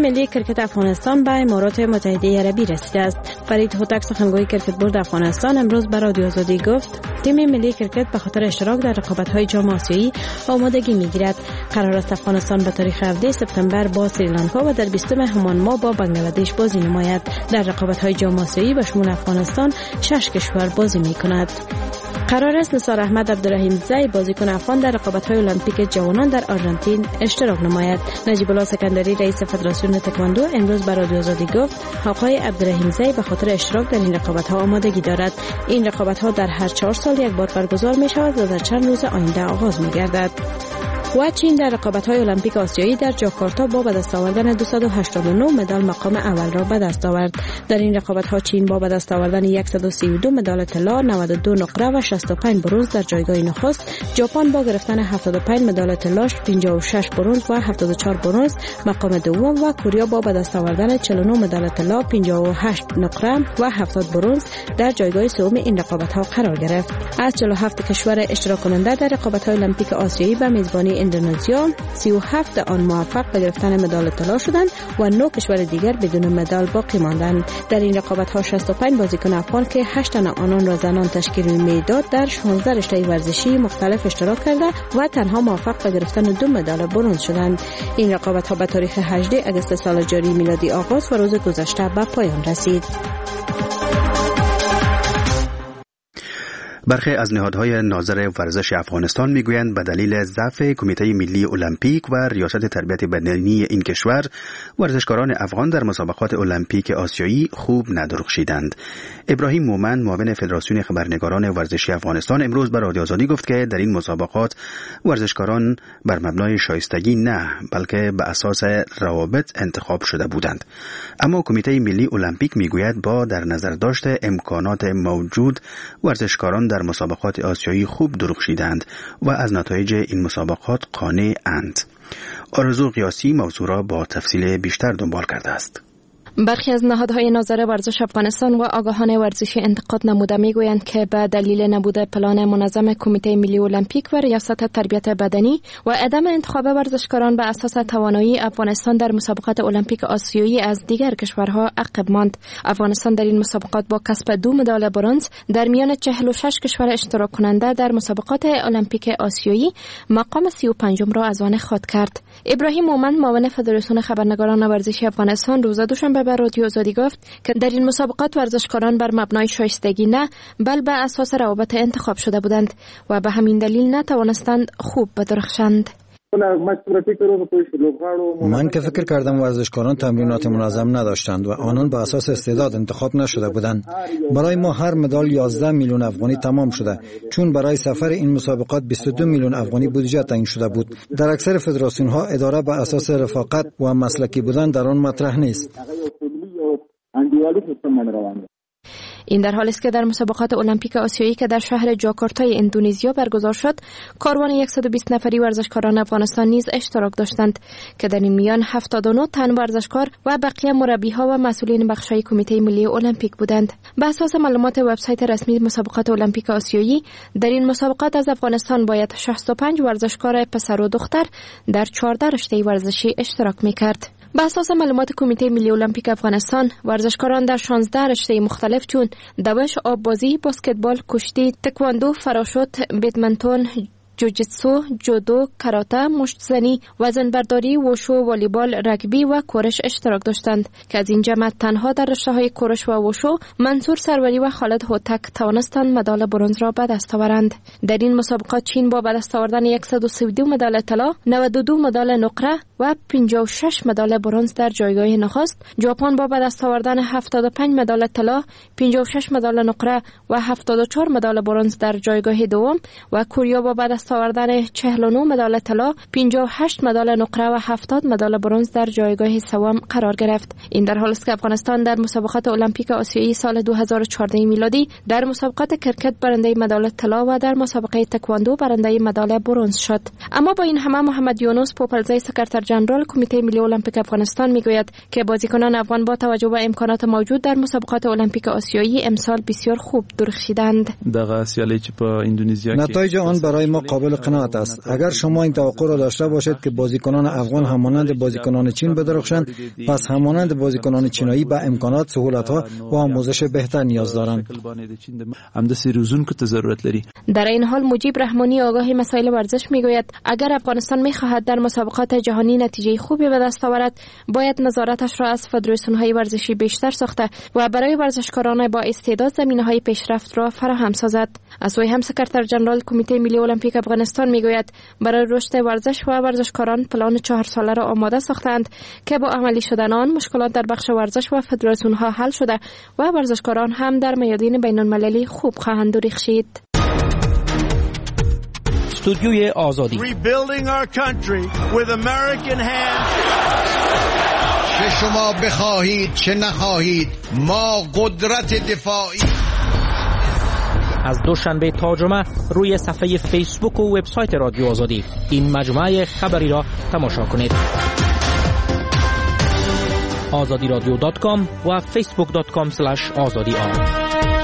ملی کرکت افغانستان به امارات متحده عربی رسیده است. فرید هوتک سخنگوی کرکت بورد افغانستان امروز به رادیو آزادی گفت تیم ملی کرکت به خاطر اشتراک در رقابت‌های جام آسیایی آمادگی می‌گیرد. قرار است افغانستان به تاریخ 17 سپتامبر با سریلانکا و در 20 همان ماه با بنگلادش بازی نماید. در رقابت‌های جام آسیایی به شمول افغانستان 6 کشور بازی می‌کند. قرار است نثار احمد عبدالرحیم زی بازیکن افغان در رقابت‌های المپیک جوانان در آرژانتین اشتراک نماید. نجیب الله سکندری رئیس فدراسیون تکواندو امروز به رادیو آزادی گفت آقای عبدالرحیم زی به خاطر اشتراک در این رقابت‌ها آمادگی دارد. این رقابت‌ها در هر 4 سال یک بار برگزار می‌شود و در چند روز آینده آغاز می‌گردد. و چین در رقابت‌های المپیک آسیایی در جاکارتا با به دست آوردن 289 مدال مقام اول را به دست آورد. در این رقابت‌ها چین با به دست آوردن 132 مدال طلا، 92 نقره و 65 برنز در جایگاه نخست، ژاپن با گرفتن 75 مدال طلا، 56 برنز و 74 برنز مقام دوم و کره با به دست آوردن 49 مدال طلا، 58 نقره و 70 برنز در جایگاه سوم این رقابت‌ها قرار گرفت. از 47 کشور اشتراک کننده در رقابت‌های المپیک آسیایی به میزبانی اندونزیا 37 آن موفق به گرفتن مدال طلا شدند و 9 کشور دیگر بدون مدال باقی ماندند. در این رقابت‌ها 65 بازیکن افغان که 8 تن آنان را زنان تشکیل میداد در 16 رشته ورزشی مختلف اشتراک کرده و تنها موفق به گرفتن 2 مدال برنز شدند. این رقابت‌ها به تاریخ 18 آگوست سال جاری میلادی آغاز و روز گذشته به پایان رسید.
برخی از نهادهای ناظر ورزش افغانستان میگویند به دلیل ضعف کمیته ملی المپیک و ریاست تربیت بدنی این کشور ورزشکاران افغان در مسابقات المپیک آسیایی خوب ندرخشیدند. ابراهیم مومن معاون فدراسیون خبرنگاران ورزشی افغانستان امروز به رادیو آزادی گفت که در این مسابقات ورزشکاران بر مبنای شایستگی نه بلکه به اساس روابط انتخاب شده بودند. اما کمیته ملی المپیک میگوید با در نظر داشت امکانات موجود ورزشکاران در مسابقات آسیایی خوب درخشیدند و از نتایج این مسابقات قانع‌اند. آرزو قیاسی موضوع را با تفصیل بیشتر دنبال کرده است.
برخی از نهادهای ناظر ورزش افغانستان و آگاهان ورزشی انتقاد نموده میگویند که به دلیل نبود پلان منظم کمیته ملی المپیک و ریاست تربیت بدنی و عدم انتخاب ورزشکاران به اساس توانایی افغانستان در مسابقات المپیک آسیایی از دیگر کشورها عقب ماند. افغانستان در این مسابقات با کسب 2 مدال برنز در میان 46 کشور اشتراک کننده در مسابقات المپیک آسیایی مقام 35 را از آن خود کرد. ابراهیم مومن معاون فدراسیون خبرنگاران ورزشی افغانستان روز دوشنبه به رادیو آزادی گفت که در این مسابقات ورزشکاران بر مبنای شایستگی نه بل به اساس روابط انتخاب شده بودند و به همین دلیل نتوانستند خوب بدرخشند.
من که فکر کردم ورزشکاران تمرینات منظم نداشتند و آنان به اساس استعداد انتخاب نشده بودند. برای ما هر مدال 11 میلیون افغانی تمام شده، چون برای سفر این مسابقات 22 میلیون افغانی بودجه تعیین شده بود. در اکثر فدراسیون ها اداره به اساس رفاقت و مسلکی بودن در آن مطرح نیست.
این در حالی است که در مسابقات المپیک آسیایی که در شهر جاکارتای اندونزیا برگزار شد، کاروان 120 نفری ورزشکاران افغانستان نیز اشتراک داشتند که در این میان 79 تن ورزشکار و بقیه مربی‌ها و مسئولین بخش‌های کمیته ملی المپیک بودند. به اساس معلومات وبسایت رسمی مسابقات المپیک آسیایی، در این مسابقات از افغانستان باید 65 ورزشکار پسر و دختر در 14 رشته ورزشی اشتراک می‌کرد. به اساس معلومات کمیته ملی المپیک افغانستان، ورزشکاران در 16 رشته مختلف چون دوش، آببازی، بسکتبال، کشتی، تکواندو، فراشوت، بدمنتون، جوجیتسو، جودو، کاراته، مشت‌زنی، وزنبرداری، وشو، والیبال، رگبی و کورش اشتراک داشتند که از این جمع تنها در رشته‌های کورش و وشو منصور سروری و خالد هوتک توانستند مدال برنز را به دست آورند. در این مسابقات چین با به دست آوردن 132 مدال طلا، 92 مدال نقره و 56 مدال برنز در جایگاه نخست، ژاپن با به دست آوردن 75 مدال طلا، 56 مدال نقره و 74 مدال برنز در جایگاه دوم و کره با به دست آوردن 49 مدال طلا، 58 مدال نقره و 70 مدال برنز در جایگاه سوم قرار گرفت. این در حالی است که افغانستان در مسابقات المپیک آسیایی سال 2014 میلادی در مسابقات کرکت برنده مدال طلا و در مسابقه تکواندو برنده مدال برنز شد. اما با این همه محمد یونس پوپلزی سکرتر ژنرال کمیته ملی المپیک افغانستان میگوید که بازیکنان افغان با توجه به امکانات موجود در مسابقات المپیک آسیایی امسال بسیار خوب درخشیدند.
نتایج آن برای ما قابل قناعت است. اگر شما این توقع را داشته باشید که بازیکنان افغان همانند بازیکنان چین بدرخشند، پس همانند بازیکنان چینایی به امکانات، سهولت‌ها و آموزش بهتر نیاز دارند.
در این حال مجیب رحمانی آگاه مسائل ورزش میگوید اگر افغانستان میخواهد در مسابقات جهانی نتیجه خوبی به دست آورد، باید نظارتش را از فدراسیون‌های ورزشی بیشتر ساخته و برای ورزشکاران با استعداد زمینه‌های پیشرفت را فراهم سازد. از سوی هم سکرتر ژنرال کمیته ملی المپیک افغانستان میگوید برای رشد ورزش و ورزشکاران پلان 4 ساله را آماده ساختند که با عملی شدن آن مشکلات در بخش ورزش و فدراسیون‌ها حل شده و ورزشکاران هم در میادین بین‌المللی خوب خواهند درخشید.
استودیوی آزادی.
چه شما بخواهید چه نخواهید، ما قدرت دفاعی.
از دوشنبه تا جمعه روی صفحه فیسبوک و وبسایت رادیو آزادی این مجموعه خبری را تماشا کنید. azadiradio.com و facebook.com/azadi.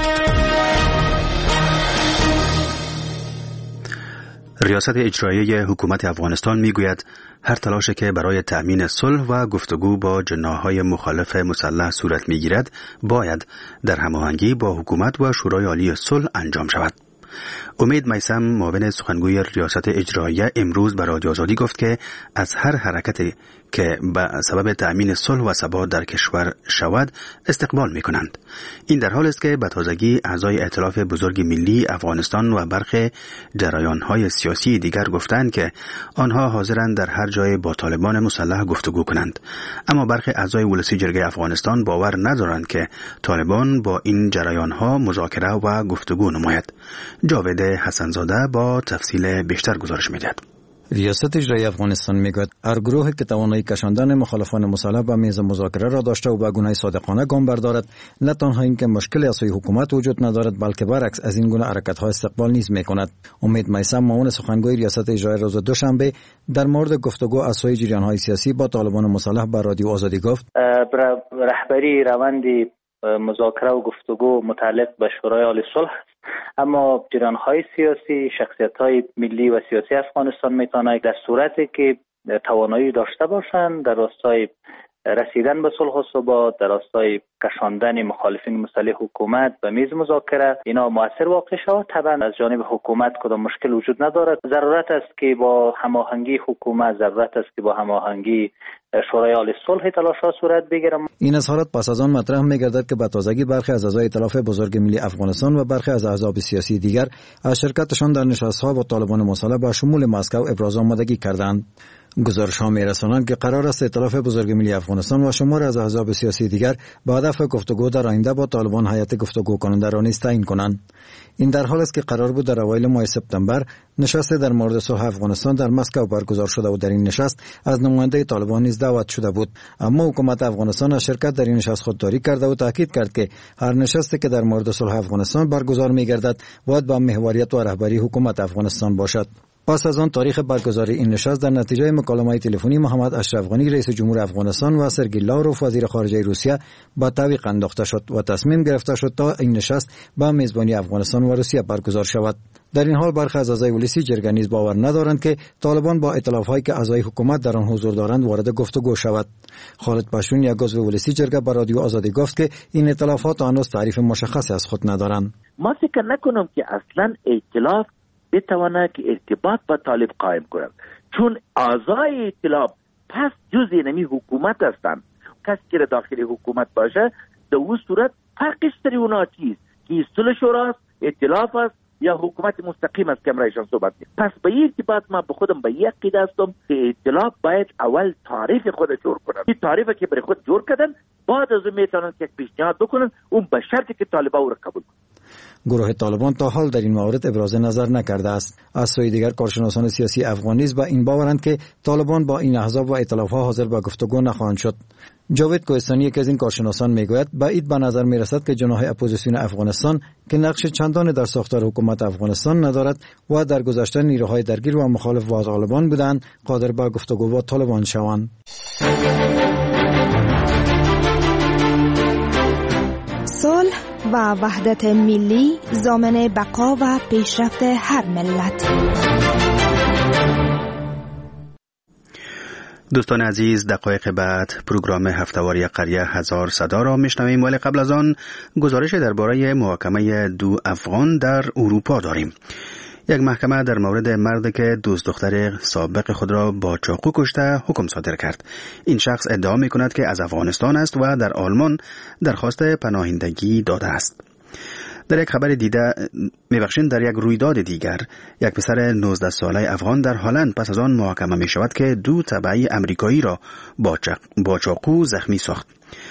ریاست اجرایی حکومت افغانستان میگوید هر تلاشی که برای تأمین صلح و گفتگو با جناح‌های مخالف مسلح صورت میگیرد باید در هماهنگی با حکومت و شورای عالی صلح انجام شود. امید میثم معاون سخنگوی ریاست اجراییه امروز به رادیو آزادی گفت که از هر حرکتی که به سبب تأمین صلح و ثبات در کشور شود استقبال می‌کنند. این در حال است که به تازگی اعضای ائتلاف بزرگ ملی افغانستان و برخی جریان‌های سیاسی دیگر گفتند که آنها حاضرند در هر جای با طالبان مسلح گفتگو کنند، اما برخی اعضای ولسی جرگه افغانستان باور ندارند که طالبان با این جریان‌ها مذاکره و گفتگو نماید. جاوید حسنزاده با تفصیل بیشتر گزارش می‌دهد.
ریاست اجرایی افغانستان میگوید هر گروهی که توانایی کشاندن مخالفان مسلح به میز مذاکره را داشته و به گونه صادقانه گام بردارد، نه تنها اینکه مشکلی از سوی حکومت وجود ندارد بلکه برعکس از این گونه حرکت‌ها استقبال نیز میکند. امید میثم معاون سخنگوی ریاست اجرایی روز دوشنبه در مورد گفتگو از سوی جریان‌های سیاسی با طالبان مسلح به رادیو آزادی گفت
رهبری روند مذاکره و گفتگو متعلق به شورای عالی صلح، اما جریان‌های سیاسی، شخصیت‌های ملی و سیاسی افغانستان میتونند در صورتی که توانایی داشته باشند در راستای رسیدن به صلح و ثبات، در راستای کشاندن مخالفین مسلح حکومت به میز مذاکره اینا مؤثر واقع شود. طبعا از جانب حکومت کدام مشکل وجود ندارد. ضرورت است که با هماهنگی حکومت، ضرورت است که با هماهنگی شورای عالی صلح تلاش‌ها صورت بگیرد.
این اظهارات پس از آن مطرح می‌گردد که به تازگی برخی از اعضای ائتلاف بزرگ ملی افغانستان و برخی از احزاب سیاسی دیگر از شرکتشان در نشست‌ها با طالبان مسلح به شمول مسکو ابراز آمادگی کردند. گزارش‌ها می‌رسانند که قرار است ائتلاف بزرگ ملی افغانستان و شمار از احزاب سیاسی دیگر با هدف گفتگو در آینده با طالبان هیئت گفتگو کننده را نیز تعیین کنند. این در حال است که قرار بود در اوایل ماه سپتامبر نشست در مورد صلح افغانستان در مسکو برگزار شده و در این نشست از نماینده طالبان نیز دعوت شده بود، اما حکومت افغانستان از شرکت در این نشست خودداری کرده و تاکید کرد که هر نشستی که در مورد صلح افغانستان برگزار می‌گردد باید با محوریت و رهبری حکومت افغانستان باشد. پس از آن تاریخ برگزاری این نشست در نتیجه مکالمه تلفنی محمد اشرف غنی رئیس جمهور افغانستان و سرگئی لاروف وزیر خارجه روسیه با تعویق انداخته شد و تصمیم گرفته شد تا این نشست با میزبانی افغانستان و روسیه برگزار شود. در این حال برخی از اعضای ولسی جرگه نیز باور ندارند که طالبان با ائتلاف‌هایی که اعضای حکومت در آن حضور دارند وارد گفتگو شود. خالد پشتون یک عضو ولسی جرگه به رادیو آزادی گفت که این ائتلافات هنوز تعریف مشخصی از خود ندارند.
ما فکر نکنم که اصلا ائتلاف بتواند که ارتباط با طالب قائم کند، چون اعضای ائتلاف پس جزء نمی حکومت هستند. کسی که داخل حکومت باشه در اون صورت فرقش در اونا چیست که صلح شورا است، ائتلاف است یا حکومت مستقیم است که امرایشان صحبت نیست. پس به این ارتباط ما به خودم به یک عقیده هستم که ائتلاف باید اول تعریف خود جور کنند. این تعریفی که برای خود جور کردن بعد از اون میتونن که پیشنهاد بکنن، اون به شرطی که طالبان او را قبول کنند.
گروه طالبان تا حال در این مورد ابراز نظر نکرده است. از سوی دیگر کارشناسان سیاسی افغان نیز به این باورند که طالبان با این احزاب و ائتلاف‌ها حاضر به گفتگو نخواهند شد. جاوید کوهستانی یکی از این کارشناسان میگوید بعید به نظر میرسد که جناح اپوزیسیون افغانستان که نقش چندانی در ساختار حکومت افغانستان ندارد و در گذشته نیروهای درگیر و مخالف با طالبان بودند قادر به گفتگو با طالبان شوند.
صلح و وحدت ملی ضامن بقا و پیشرفت هر ملت.
دوستان عزیز، دقایق بعد پروگرام هفته‌واری قریه هزار صدا را میشنویم، ولی قبل از آن گزارش درباره محاکمه دو افغان در اروپا داریم. یک محکمه در مورد مردی که دوست دختر سابق خود را با چاقو کشته حکم صادر کرد. این شخص ادعا می‌کند که از افغانستان است و در آلمان درخواست پناهندگی داده است. در یک خبر در یک رویداد دیگر، یک پسر 19 ساله افغان در هلند پس از آن محاکمه می شود که دو تبعی امریکایی را با چاقو زخمی ساخت.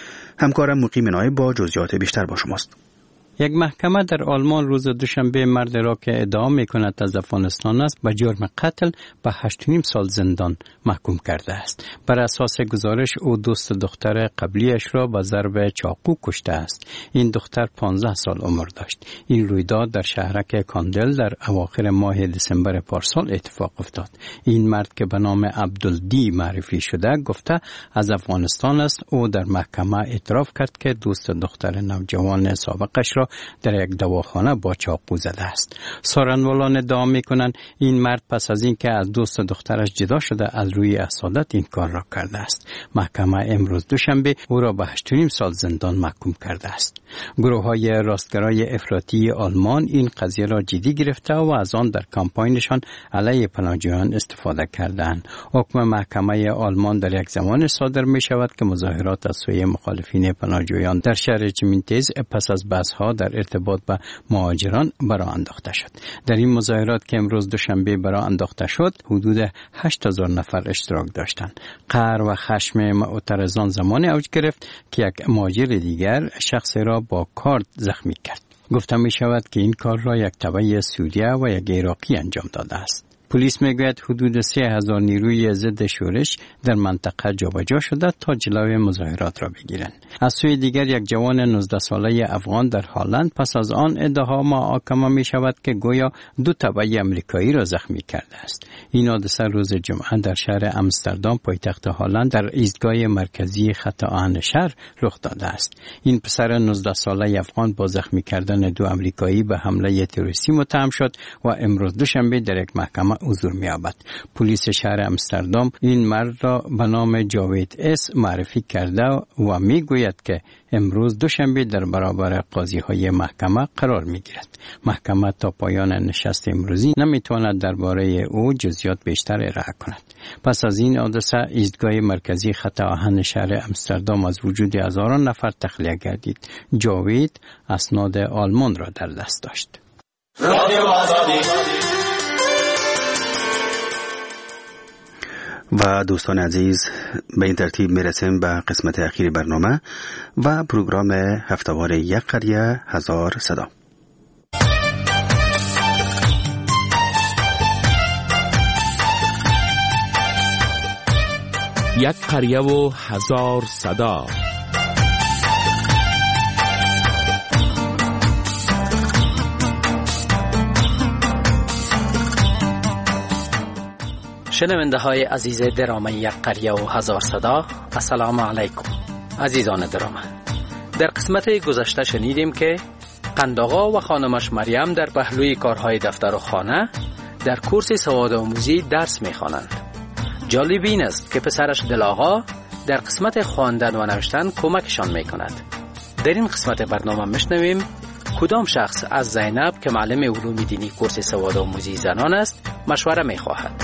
همکارم مقیم نایب با جزئیات بیشتر با شماست.
یک محکمه در آلمان روز دوشنبه مرد را که ادعا می‌کند از افغانستان است به جرم قتل به 8.5 سال زندان محکوم کرده است. بر اساس گزارش او دوست دختر قبلیش را با ضرب چاقو کشته است. این دختر 15 سال عمر داشت. این رویداد در شهرک کاندل در اواخر ماه دسامبر پارسال اتفاق افتاد. این مرد که به نام عبدالدی معرفی شده گفته از افغانستان است. او در محکمه اعتراف کرد که دوست دختر نوجوان سابقش را در یک دواخانه با چاقو زده است. سارنوالان ادعا می‌کنند این مرد پس از اینکه از دوست دخترش جدا شده از روی حسادت این کار را کرده است. محکمه امروز دوشنبه او را به 8.5 سال زندان محکوم کرده است. گروه‌های راستگرای افراطی آلمان این قضیه را جدی گرفته و از آن در کمپاینشان علیه پناهجویان استفاده کردند. حکم محکمه آلمان در یک زمان صادر می‌شود که مظاهرات از سوی مخالفین پناهجویان در شهر چمینتز پس از بحث‌ها در ارتباط با مهاجران برآ انداخته شد. در این مظاهرات که امروز دوشنبه برآ انداخته شد، حدود 8,000 نفر اشتراک داشتند. قهر و خشم معترضان زمان اوج گرفت که یک مهاجر دیگر شخص را با کارد زخمی کرد. گفته می شود که این کار را یک تبع سوریه و یک عراقی انجام داده است. پلیس میگوید حدود 3,000 نیروی ضد شورش در منطقه جابجا شده تا جلوی مظاهرات را بگیرند. از سوی دیگر یک جوان 19 ساله افغان در هلند پس از آن ادعا محاکمه می شود که گویا دو تبعی امریکایی را زخمی کرده است. این حادثه روز جمعه در شهر آمستردام پایتخت هلند در ایستگاه مرکزی خط آهن شهر رخ داده است. این پسر 19 ساله افغان با زخمی کردن دو امریکایی به حمله تروریستی متهم شد و امروز دوشنبه در یک محکمه حضور می‌یابد. پلیس شهر آمستردام این مرد را به نام جاوید اس معرفی کرده و میگوید که امروز دوشنبه در برابر قاضی‌های محکمه قرار می‌گیرد. محکمه تا پایان نشست امروزی نمی‌تواند درباره او جزئیات بیشتر ارائه کند. پس از این حادثه ایستگاه مرکزی خط آهن شهر آمستردام از وجود هزاران نفر تخلیه گردید. جاوید اسناد آلمان را در دست داشت. رادیو آزادی.
و دوستان عزیز، به این ترتیب میرسیم به قسمت اخیر برنامه و پروگرام هفته‌وار یک قریه هزار صدا.
یک قریه و هزار صدا.
شنونده های عزیز درام یک قریه و هزار صدا، السلام علیکم. عزیزان درام، در قسمت گذشته شنیدیم که قندآقا و خانمش مریم در پهلوی کارهای دفتر و خانه در کورس سواد آموزی درس می‌خوانند. جالب این است که پسرش دلاغا در قسمت خواندن و نوشتن کمکشان می‌کند. در این قسمت برنامه می‌شنویم کدام شخص از زینب که معلم علوم دینی کورس سواد آموزی زنان است مشوره می‌خواهد.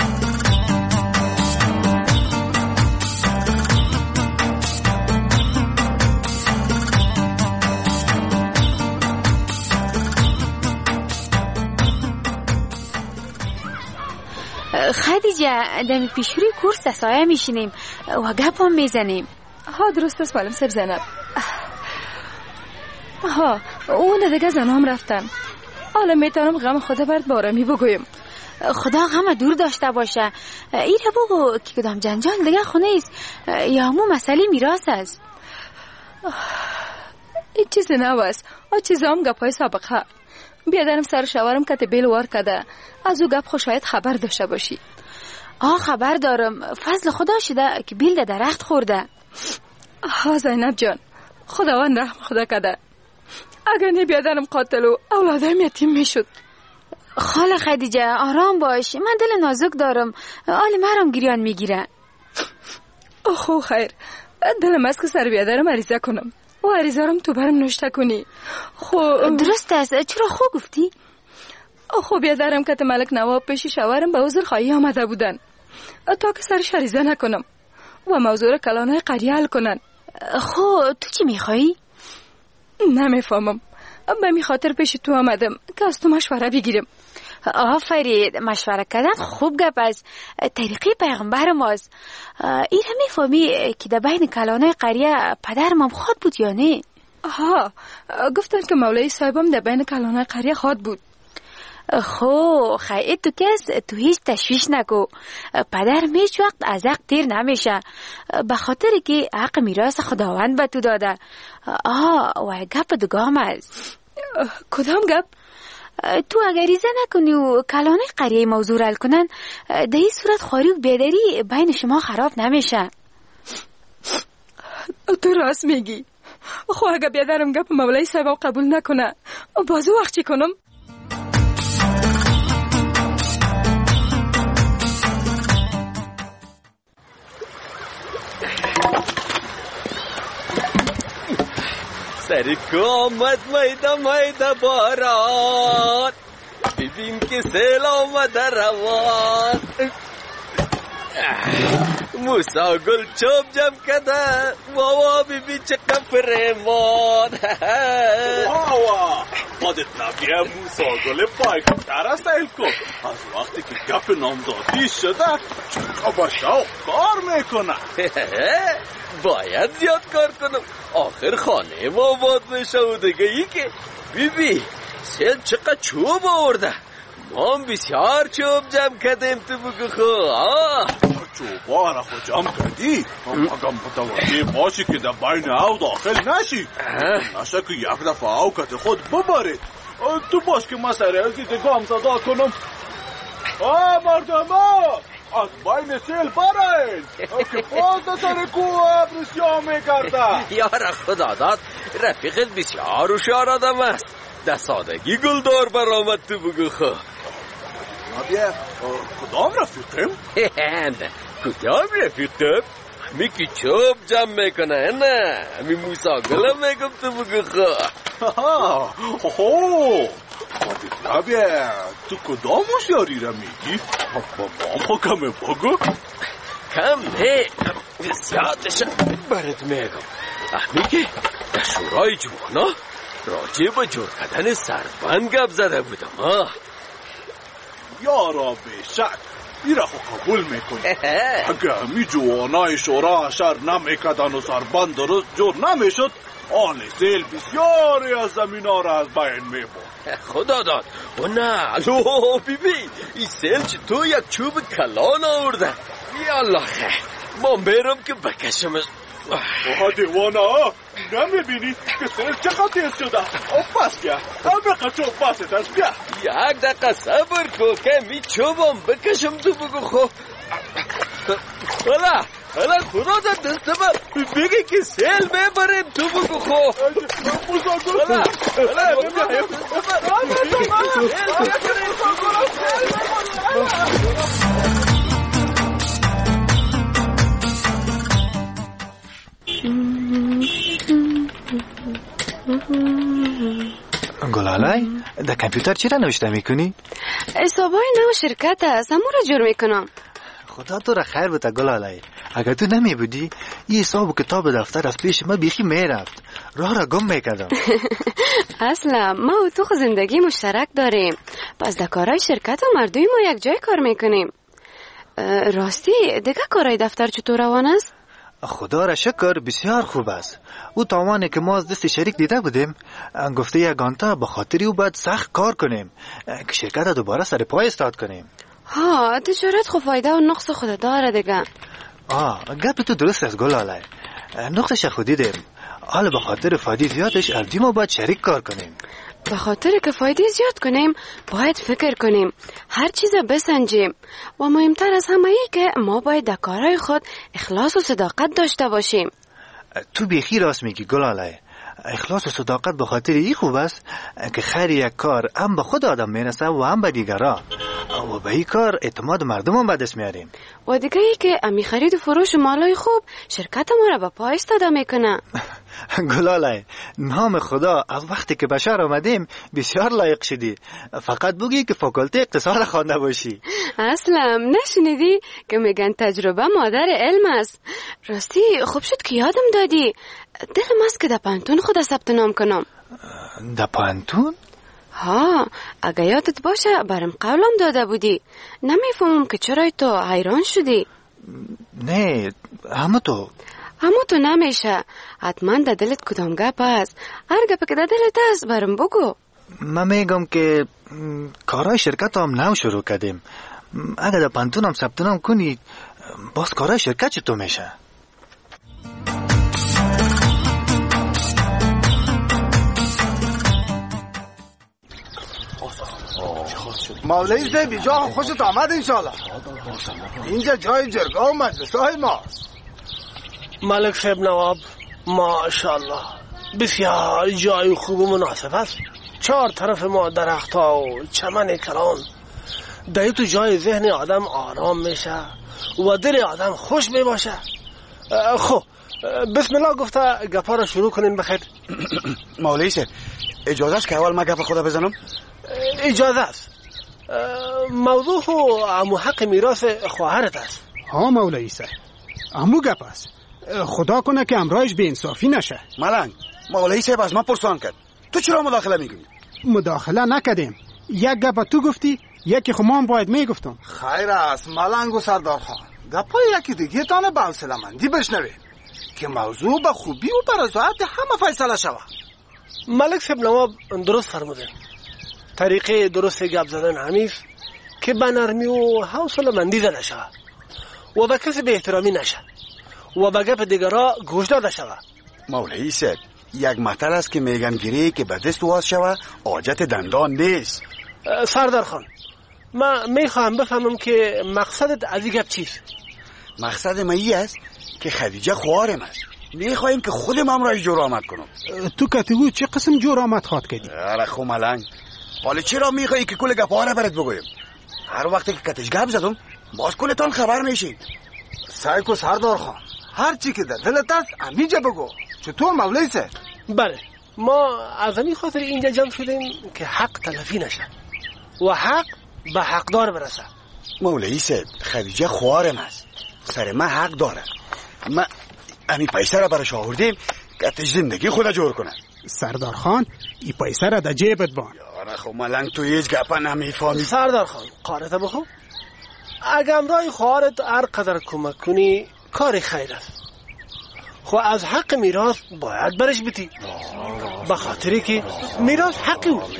خدیجه دمی پیشوری کورس دستایه میشینیم و گپ هم میزنیم.
ها درست است معلم سر زینب. ها اون دیگه زنام رفتن. حالا میتونم غم خدا برد بارمی بگویم.
خدا غم دور داشته باشه. ایره بگو که کدام جنجال دیگه خونه ایست یا همون مسئله میراث است؟
این چیزی نواست. چیزا هم گپای سابقه. بیادرم سر شوارم که بیل وار کده. از او گپ خو شاید خبر داشته باشی.
خبر دارم. فضل خدا شده که بیل درخت خورده.
زینب جان، خداوند رحم خدا کده. اگر نی بیادرم قاتل و اولادم یتیم میشد.
خاله خدیجه آرام باش. من دل نازک دارم. آل مرام گریان میگیره.
خو خیر. دلم است که سر بیادرم عریضه کنم و عریضه رم تو برم نوشته کنی.
درست است. چرا خو گفتی؟
بیادرم که ملک نواب پیش شوارم به عذر خواهی آمده بودن تا که سرش عریضه نکنم و موضوع کلانای قریه حل کنن.
تو چی میخوایی؟
نمیفهمم. به می خاطر پیش تو آمدم که از تو مشوره بگیرم.
فرید، مشوره کردن خوب گپ است. طریقی پیغمبر ماست. این هم میفهمی که در بین کلانای قریه پدرم هم خواد بود یا نه؟
گفتن که مولای صاحبم در بین کلانای قریه خواد بود.
خیلی تو کس تو هیچ تشویش نکو. پدر هیچ وقت از حق تیر نمیشه به خاطر که حق میراث خداوند به تو داده. و گپ دگام است.
کدام گپ؟
تو اگر ایزه نکنی و کلانه قریه موضوع حل کنن در این صورت خواری و بیداری بین شما خراب نمیشه.
تو راست میگی. اگه بیادرم گپ مولای صاحب قبول نکنه بازو وقت چی کنم؟
سر کو آمد میده باران ببین که سیل آمده روان موسا گل چوب جم کده واوا ببین چه قفرمان
واوا خودت نبیه موسا گل پایکتر است ایلکو از وقتی که گپ نامزادی شده چرا با شوق کار میکنه.
باید زیاد کار کنم آخر خانه ما آباد میشه و دیگه ای که بیبی سیل چقدر چوب آورده ما هم بسیار چوب جمع کردیم تو بگو
چوبا را خود جمع کردی اگم متوجه باشی که در بین او داخل نشی نشه که یک دفعه او کت خود ببرید. تو باش که من سر از دیدگام صدا کنم. مردم از بین سیل برین که باز سر کو ابرسیا میکرده.
یارا خدا داد رفیقت بسیار هوشیار آدم است در سادگی گلدار برآمد تو بگو
نبیه کدام رفیقم؟
کدام رفیقم؟ همی که چوب جمع میکنه نه همی موسا گلم میگم تو بگو
نبیه تو کدام هوشیاری را میگی؟ بابا کمه بگو.
کم نه زیادش برات میگم. همی که در شورای جوانا راجع به جور کردن سربند گپ زده بودم.
یارا بشک ایره خو قبول میکنی. اگه همی جوانای شورا اشر نمیکدن و سربند درست جور نمیشد آن سیل بسیاری از زمین ها را از بین میبود.
خدا داد و نه لو بیبی این سیل چه تو یک چوب کلان آورده. یا الله خیر من برم که بکشمش.
دیوانا نمیبینی که سیل چقدر تیز شده. پس بیا بقا چوب پست است بیا.
یک دقیقه صبر کن که می چوبم بکشم تو بگو خوب. حالا خدا در دست من بگی که سیل ببریم تو بگو خوب.
گلالای در کامپیوتر چی را نوشته میکنی؟
حسابای نو شرکت است همون را جور میکنم.
خدا تو را خیر بده گلالای. اگر تو نمی بودی این حساب و کتاب دفتر از پیش ما بیخی میرفت راه را گم میکردم.
اصلا ما و تو زندگی مشترک داریم پس در کارهای شرکت و مردوی ما یک جای کار میکنیم. راستی دیگه کارهای دفتر چطور روان است؟
خدا را شکر بسیار خوب است. او تاوانی که ما از دست شریک دیده بودیم گفته یگانتا به خاطر او باید سخت کار کنیم که شرکت دوباره سر پای استاد کنیم.
ها تجارت خو فایده و نقص خود داره دیگه.
گپ تو درست است گلاله. نقصش خود دیدیم. حالا به خاطر فایده زیادش البته ما باید شریک کار کنیم.
به خاطر که فایده زیاد کنیم باید فکر کنیم، هر چیز بسنجیم و مهمتر از همه ای که ما باید در کارهای خود اخلاص و صداقت داشته باشیم.
تو بیخی راست میگی گلاله. اخلاص و صداقت به خاطر این خوب است که خیر یک کار هم به خود آدم میرسه و هم به دیگرها و به این کار اعتماد مردم هم به دست میاریم.
و دیگه ای که امی خرید و فروش مالای خوب شرکت ما را به پای استاده میکنه.
گلاله نام خدا از وقتی که بشر آمدیم بسیار لایق شدی. فقط بگی که فاکولته اقتصاد خوانده باشی.
اصلا نشنیدی که میگن تجربه مادر علم است؟ راستی خوب شد که یادم دادی. دلم است که در پانتون خود ثبت نام کنم.
در پانتون؟
ها اگه یادت باشه برام قولم داده بودی. نمیفهمم که چرا تو حیران شدی.
نه همه تو
نمیشه. حتما در دلت کدام گپ است. هر گپ که در دلت است برام بگو.
من میگم که کارهای شرکت هم نو شروع کردیم. اگه در پانتون هم ثبت نام کنی باز کارهای شرکت چطور میشه؟
مولوی زیبی جا خوشت آمد انشالله. اینجا جای جرگه و مجلس های ماست.
ملک صاحب نواب ماشاءالله بسیار جای خوب و مناسب است. 4 طرف ما درخت ها و چمن کلان. در تو جای ذهن آدم آرام میشه و دل آدم خوش میباشه. خب بسم الله گفته گپا را شروع کنیم بخیر.
مولوی صاحب اجازه است که اول ما گپ خدا بزنم؟
اجازه است. موضوع امو حق میراث خواهرت است.
ها مولوی صاحب امو گپ است. خدا کنه که امرایش به انصافی نشه.
ملنگ مولوی صاحب از ما پرسان کرد تو چرا مداخله میکنی؟
مداخله نکردیم. یک گپ تو گفتی یکی خو ما باید میگفتم.
خیر است ملنگ و سردار خان گپای یکی دیگه تانه به حوصله‌مندی بشنوید که موضوع به خوبی و برضایت همه فیصله شود.
ملک صاحب نواب درست فرمودن. طریقه درست گپ زدن همیست که به نرمی و حوصله‌مندی زده شود و به کسی به احترامی نشه و به گپ دیگرها گوش داده شود.
مولوی صاحب یک مطلب است که میگن گیری که به دست واز شود حاجت دندان نیست.
سردار خان من میخواهم بفهمم که مقصدت از این گپ چیست؟
مقصد من این است که خدیجه خواهرم است. میخوایم که خودم امرایش جور آمد کنم.
تو کتگو چه قسم جور آمد خواد کردی؟
خو ملنگ حالا چرا میخوایی که کل گپ ها را برات بگویم؟ هر وقتی که کتش گپ زدم باز کلتان خبر میشین. سعی کو سردار خان هر چی که در دلت است همینجا بگو. چطور مولوی صاحب؟
بله ما از همین خاطر اینجا جمع شدیم که حق تلفی نشه و حق به حقدار برسه.
مولوی صاحب خدیجه خواهرم است. سر من حق داره. ما همین پیسه را برش آوردیم که تش زندگی خود جور کنه.
سردار خان این پیسه را در جیبت بان.
یاره خو ملنگ تو هیچ گپا نمیفهمی.
سردار خان قارت بخو. اگه امرای خواهرت هر قدر کمک کنی کار خیر است. خو از حق میراث باید برش بتی به خاطری که میراث حقی او.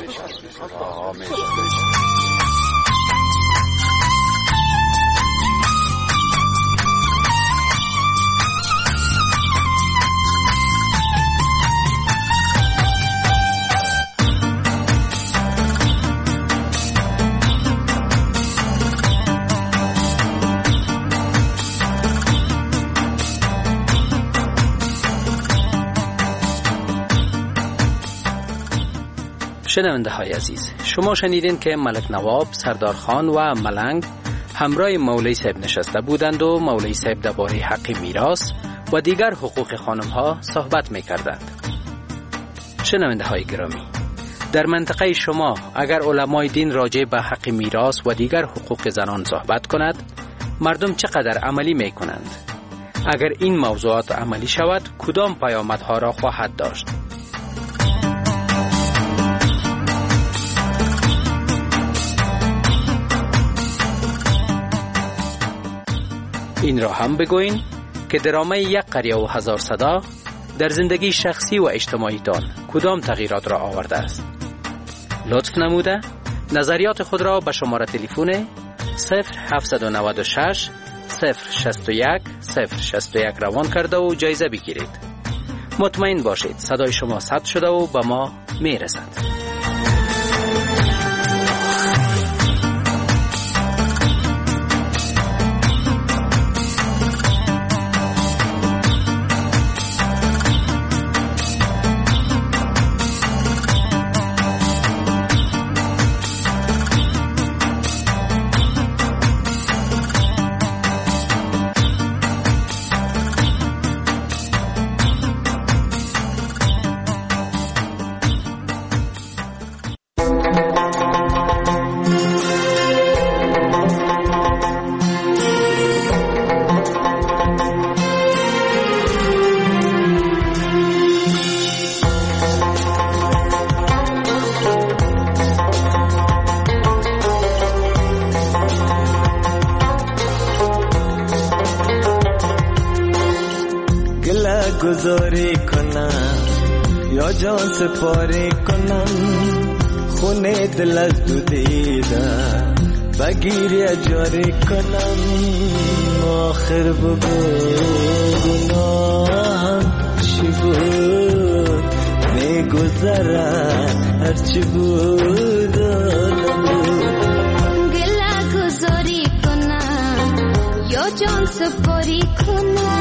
شنونده های عزیز شما شنیدین که ملک نواب، سردار خان و ملنگ همراه مولوی صاحب نشسته بودند و مولوی صاحب درباره حق میراث و دیگر حقوق خانم ها صحبت می کردند. شنونده های گرامی در منطقه شما اگر علمای دین راجع به حق میراث و دیگر حقوق زنان صحبت کند مردم چقدر عملی می کنند؟ اگر این موضوعات عملی شود کدام پیامدها را خواهد داشت؟ این را هم بگوین که درامه یک قریه و هزار صدا در زندگی شخصی و اجتماعیتان کدام تغییرات را آورده است؟ لطف نموده نظریات خود را به شماره تلفن 0796 061 061 روان کرده و جایزه بگیرید. مطمئن باشید صدای شما ثبت شده و به ما میرسد.
گذاری کنم یا جان سپاری کنم، خونه دل از دو دیدم بگیری جاری کنم. آخر بگو گناهم چی بود، میگذرد هرچی بود
گله گذاری کنم یا جان سپاری کنم،